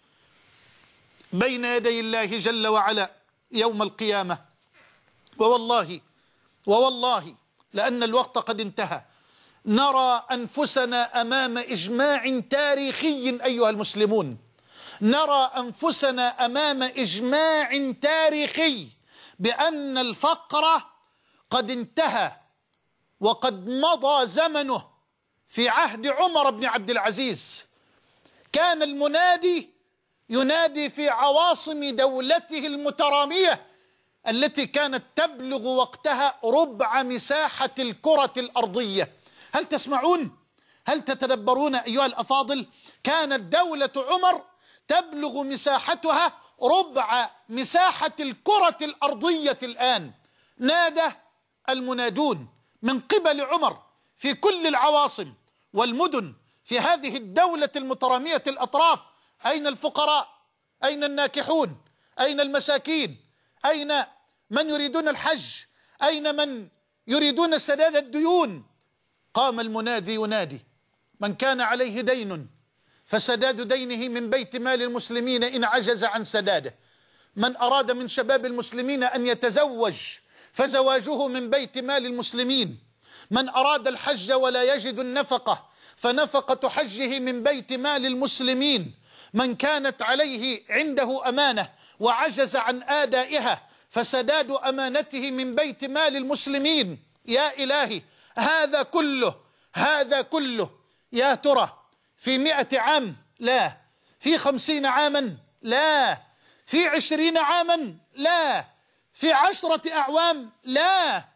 بين يدي الله جل وعلا يوم القيامة. ووالله ووالله لأن الوقت قد انتهى، نرى أنفسنا أمام إجماع تاريخي أيها المسلمون، نرى أنفسنا أمام إجماع تاريخي بأن الفقر قد انتهى وقد مضى زمنه. في عهد عمر بن عبد العزيز كان المنادي ينادي في عواصم دولته المترامية التي كانت تبلغ وقتها ربع مساحة الكرة الأرضية. هل تسمعون؟ هل تتدبرون أيها الأفاضل؟ كانت دولة عمر تبلغ مساحتها ربع مساحة الكرة الأرضية الآن. نادى المنادون من قبل عمر في كل العواصم والمدن في هذه الدولة المترامية الأطراف: أين الفقراء؟ أين الناكحون؟ أين المساكين؟ أين من يريدون الحج؟ أين من يريدون سداد الديون؟ قام المنادي ينادي: من كان عليه دين فسداد دينه من بيت مال المسلمين إن عجز عن سداده. من أراد من شباب المسلمين أن يتزوج فزواجه من بيت مال المسلمين. من أراد الحج ولا يجد النفقة فنفقة حجه من بيت مال المسلمين. من كانت عليه عنده أمانة وعجز عن آدائها فسداد أمانته من بيت مال المسلمين. يا إلهي، هذا كله هذا كله يا ترى في مئة عام؟ لا. في خمسين عاما؟ لا. في عشرين عاما؟ لا. في عشرة أعوام؟ لا.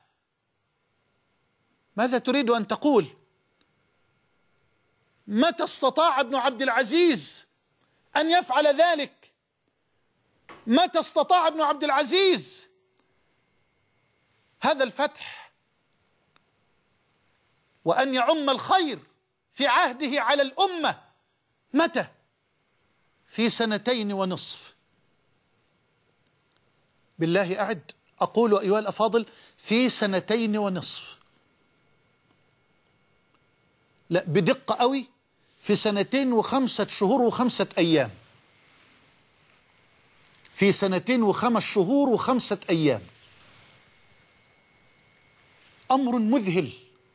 ماذا تريد أن تقول؟ متى استطاع ابن عبد العزيز أن يفعل ذلك؟ متى استطاع ابن عبد العزيز هذا الفتح وأن يعم الخير في عهده على الأمة؟ متى؟ في سنتين ونصف. بالله أعد أقول أيها الأفاضل: في سنتين ونصف. لا، بدقة قوي، في سنتين وخمسة شهور وخمسة أيام. في سنتين وخمس شهور وخمسة أيام. أمر مذهل،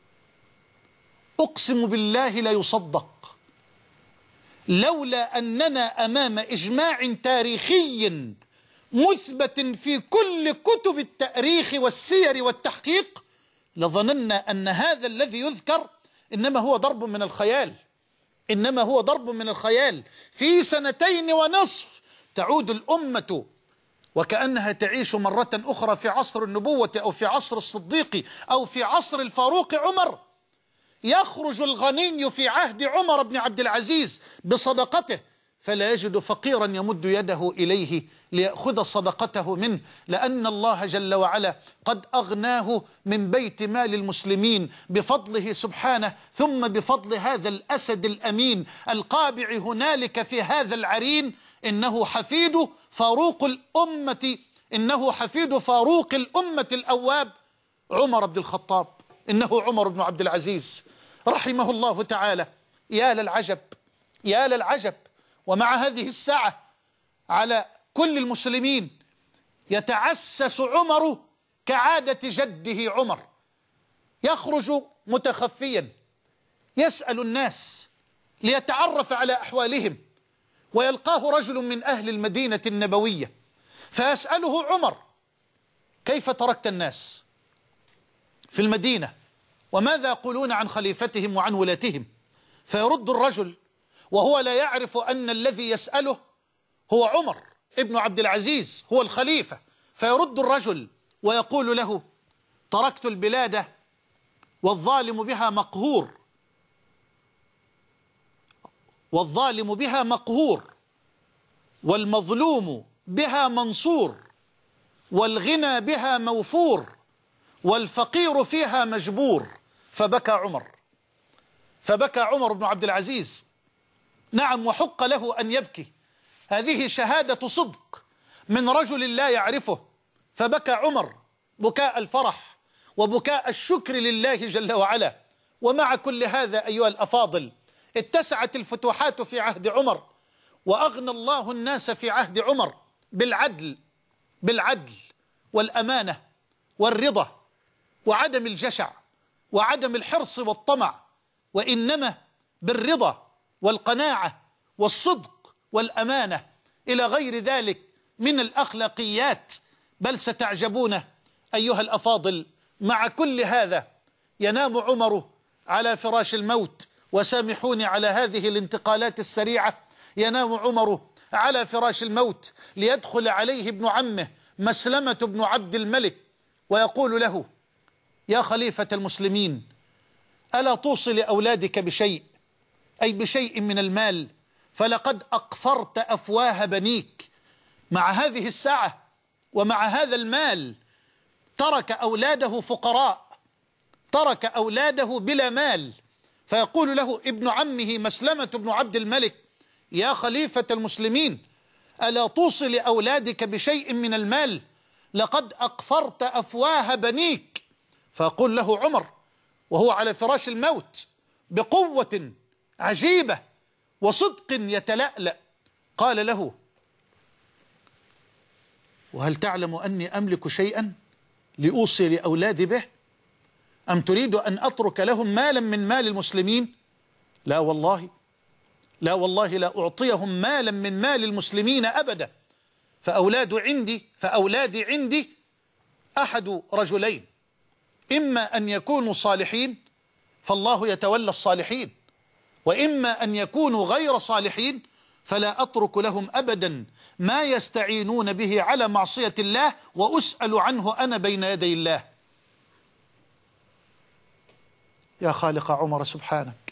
أقسم بالله لا يصدق، لولا أننا أمام إجماع تاريخي مثبت في كل كتب التاريخ والسير والتحقيق لظننا أن هذا الذي يذكر إنما هو ضرب من الخيال، إنما هو ضرب من الخيال. في سنتين ونصف تعود الأمة وكأنها تعيش مرة أخرى في عصر النبوة أو في عصر الصديق أو في عصر الفاروق عمر. يخرج الغني في عهد عمر بن عبد العزيز بصدقته فلا يجد فقيرا يمد يده إليه ليأخذ صدقته منه، لأن الله جل وعلا قد أغناه من بيت مال المسلمين بفضله سبحانه، ثم بفضل هذا الأسد الأمين القابع هنالك في هذا العرين. إنه حفيد فاروق الأمة، إنه حفيد فاروق الأمة الأواب عمر بن الخطاب، إنه عمر بن عبد العزيز رحمه الله تعالى. يا للعجب، يا للعجب ومع هذه الساعة على كل المسلمين يتعسس عمر كعادة جده عمر، يخرج متخفيا يسأل الناس ليتعرف على أحوالهم، ويلقاه رجل من أهل المدينة النبوية فيسأله عمر: كيف تركت الناس في المدينة وماذا يقولون عن خليفتهم وعن ولاتهم؟ فيرد الرجل وهو لا يعرف أن الذي يسأله هو عمر ابن عبد العزيز هو الخليفة. فيرد الرجل ويقول له: تركت البلاد والظالم بها مقهور والظالم بها مقهور والمظلوم بها منصور والغنى بها موفور والفقير فيها مجبور. فبكى عمر فبكى عمر بن عبد العزيز. نعم، وحق له أن يبكي، هذه شهادة صدق من رجل لا يعرفه. فبكى عمر بكاء الفرح وبكاء الشكر لله جل وعلا. ومع كل هذا أيها الأفاضل، اتسعت الفتوحات في عهد عمر، وأغنى الله الناس في عهد عمر بالعدل بالعدل والأمانة والرضا وعدم الجشع وعدم الحرص والطمع، وإنما بالرضا والقناعة والصدق والأمانة إلى غير ذلك من الأخلاقيات. بل ستعجبون أيها الأفاضل، مع كل هذا ينام عمر على فراش الموت، وسامحوني على هذه الانتقالات السريعة، ينام عمر على فراش الموت ليدخل عليه ابن عمه مسلمة بن عبد الملك ويقول له: يا خليفة المسلمين، ألا توصي لأولادك بشيء، أي بشيء من المال، فلقد أقفرت أفواه بنيك. مع هذه الساعة ومع هذا المال ترك أولاده فقراء، ترك أولاده بلا مال. فيقول له ابن عمه مسلمة بن عبد الملك: يا خليفة المسلمين، ألا توصي لأولادك بشيء من المال، لقد أقفرت أفواه بنيك. فيقول له عمر وهو على فراش الموت بقوة عجيبة وصدق يتلألأ، قال له: وهل تعلم أني أملك شيئا لأوصي لأولادي به؟ أم تريد أن أترك لهم مالا من مال المسلمين؟ لا والله، لا والله لا أعطيهم مالا من مال المسلمين أبدا. فأولاد عندي فأولادي عندي أحد رجلين: إما أن يكونوا صالحين فالله يتولى الصالحين، وإما أن يكونوا غير صالحين فلا أترك لهم أبدا ما يستعينون به على معصية الله، وأسأل عنه أنا بين يدي الله. يا خالق عمر سبحانك،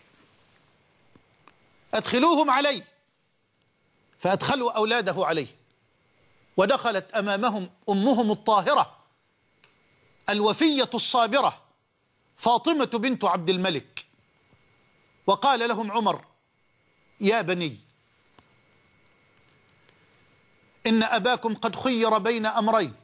أدخلوهم علي. فأدخلوا أولاده عليه، ودخلت أمامهم أمهم الطاهرة الوفية الصابرة فاطمة بنت عبد الملك. وقال لهم عمر: يا بني، إن أباكم قد خير بين أمرين.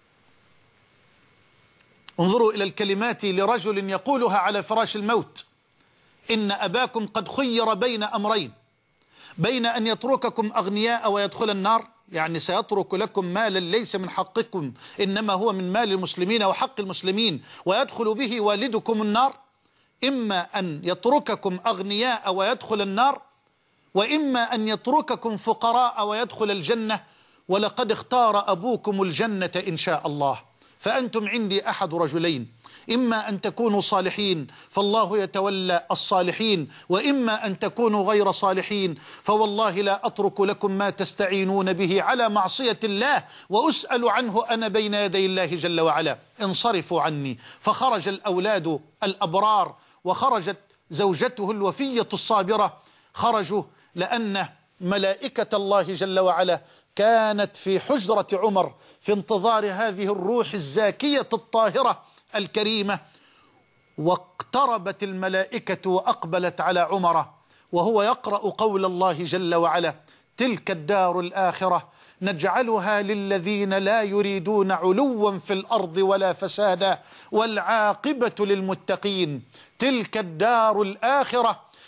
انظروا إلى الكلمات لرجل يقولها على فراش الموت: إن أباكم قد خير بين أمرين، بين أن يترككم أغنياء ويدخل النار، يعني سيترك لكم مالا ليس من حقكم إنما هو من مال المسلمين وحق المسلمين، ويدخل به والدكم النار، إما أن يترككم أغنياء ويدخل النار، وإما أن يترككم فقراء ويدخل الجنة، ولقد اختار أبوكم الجنة إن شاء الله. فأنتم عندي أحد رجلين: إما أن تكونوا صالحين فالله يتولى الصالحين، وإما أن تكونوا غير صالحين فوالله لا أترك لكم ما تستعينون به على معصية الله، وأسأل عنه أنا بين يدي الله جل وعلا. انصرفوا عني. فخرج الأولاد الأبرار وخرجت زوجته الوفية الصابرة، خرجوا لأن ملائكة الله جل وعلا كانت في حجرة عمر في انتظار هذه الروح الزاكية الطاهرة الكريمة. واقتربت الملائكة وأقبلت على عمر وهو يقرأ قول الله جل وعلا: تلك الدار الآخرة نجعلها للذين لا يريدون علوا في الأرض ولا فسادا والعاقبة للمتقين. تلك الدار الآخرة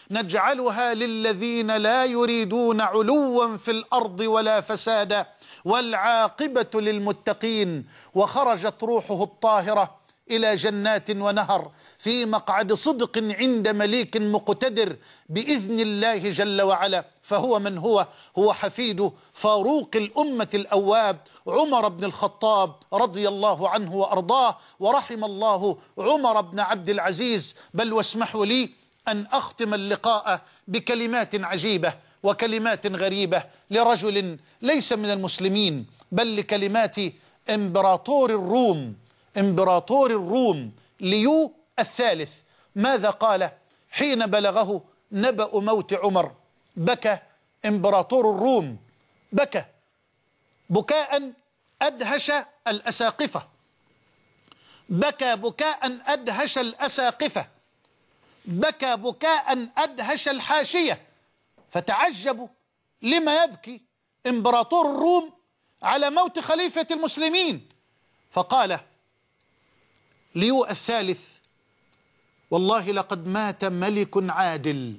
نجعلها للذين لا يريدون علوا في الأرض ولا فسادا والعاقبة للمتقين. وخرجت روحه الطاهرة إلى جنات ونهر في مقعد صدق عند مليك مقتدر بإذن الله جل وعلا. فهو من هو؟ هو حفيد فاروق الأمة الأواب عمر بن الخطاب رضي الله عنه وأرضاه، ورحم الله عمر بن عبد العزيز. بل واسمحوا لي أن أختم اللقاء بكلمات عجيبة وكلمات غريبة لرجل ليس من المسلمين، بل لكلمات إمبراطور الروم إمبراطور الروم ليو الثالث. ماذا قال حين بلغه نبأ موت عمر؟ بكى إمبراطور الروم، بكى بكاء أدهش الأساقفة، بكى بكاء أدهش الأساقفة، بكى بكاء أدهش الحاشية، فتعجبوا لما يبكي إمبراطور الروم على موت خليفة المسلمين. فقال ليو الثالث: والله لقد مات ملك عادل،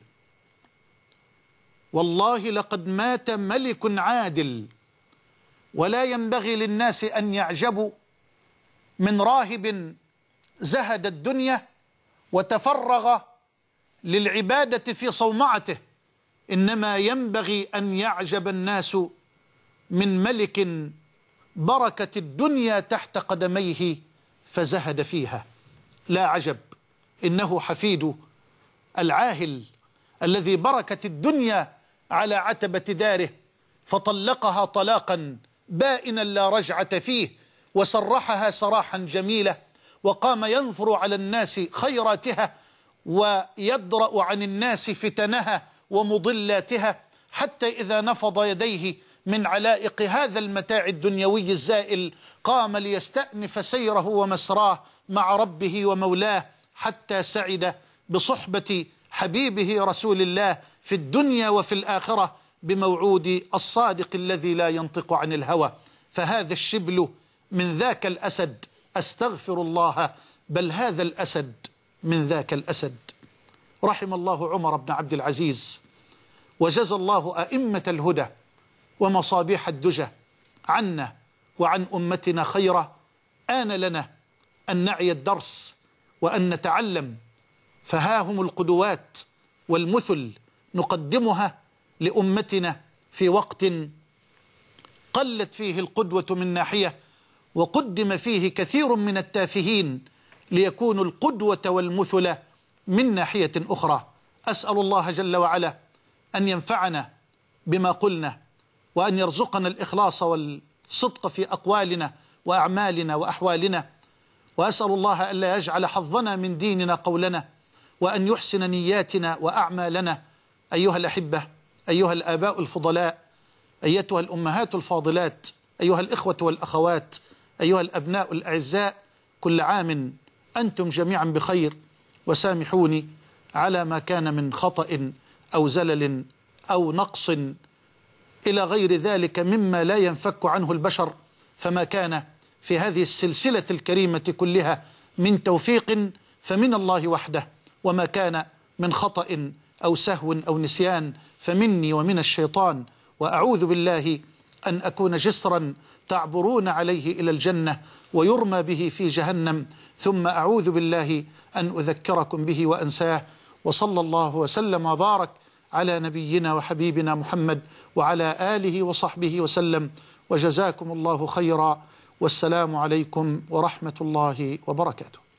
والله لقد مات ملك عادل، ولا ينبغي للناس أن يعجبوا من راهب زهد الدنيا وتفرغ للعبادة في صومعته، إنما ينبغي أن يعجب الناس من ملك بركت الدنيا تحت قدميه فزهد فيها. لا عجب، إنه حفيد العاهل الذي بركت الدنيا على عتبة داره فطلقها طلاقا بائنا لا رجعة فيه، وسرحها سراحا جميلة، وقام ينظر على الناس خيراتها ويدرأ عن الناس فتنها ومضلاتها، حتى إذا نفض يديه من علائق هذا المتاع الدنيوي الزائل قام ليستأنف سيره ومسراه مع ربه ومولاه، حتى سعد بصحبة حبيبه رسول الله في الدنيا وفي الآخرة بموعود الصادق الذي لا ينطق عن الهوى. فهذا الشبل من ذاك الأسد، أستغفر الله، بل هذا الأسد من ذاك الأسد. رحم الله عمر بن عبد العزيز، وجزى الله أئمة الهدى ومصابيح الدجى عنا وعن أمتنا خيرا. آن لنا أن نعي الدرس وأن نتعلم، فها هم القدوات والمثل نقدمها لأمتنا في وقت قلت فيه القدوة من ناحية وقدم فيه كثير من التافهين ليكونوا القدوة والمثل من ناحية أخرى. أسأل الله جل وعلا أن ينفعنا بما قلنا، وأن يرزقنا الإخلاص والصدق في أقوالنا وأعمالنا وأحوالنا، وأسأل الله ألا يجعل حظنا من ديننا قولنا، وأن يحسن نياتنا وأعمالنا. أيها الأحبة، أيها الآباء الفضلاء، أيتها الأمهات الفاضلات، أيها الإخوة والأخوات، أيها الأبناء الأعزاء، كل عام أنتم جميعا بخير. وسامحوني على ما كان من خطأ أو زلل أو نقص إلى غير ذلك مما لا ينفك عنه البشر، فما كان في هذه السلسلة الكريمة كلها من توفيق فمن الله وحده، وما كان من خطأ أو سهو أو نسيان فمني ومن الشيطان. وأعوذ بالله أن أكون جسرا تعبرون عليه إلى الجنة ويرمى به في جهنم، ثم أعوذ بالله أن أذكركم به وأنساه. وصلى الله وسلم وبارك على نبينا وحبيبنا محمد وعلى آله وصحبه وسلم، وجزاكم الله خيرا، والسلام عليكم ورحمة الله وبركاته.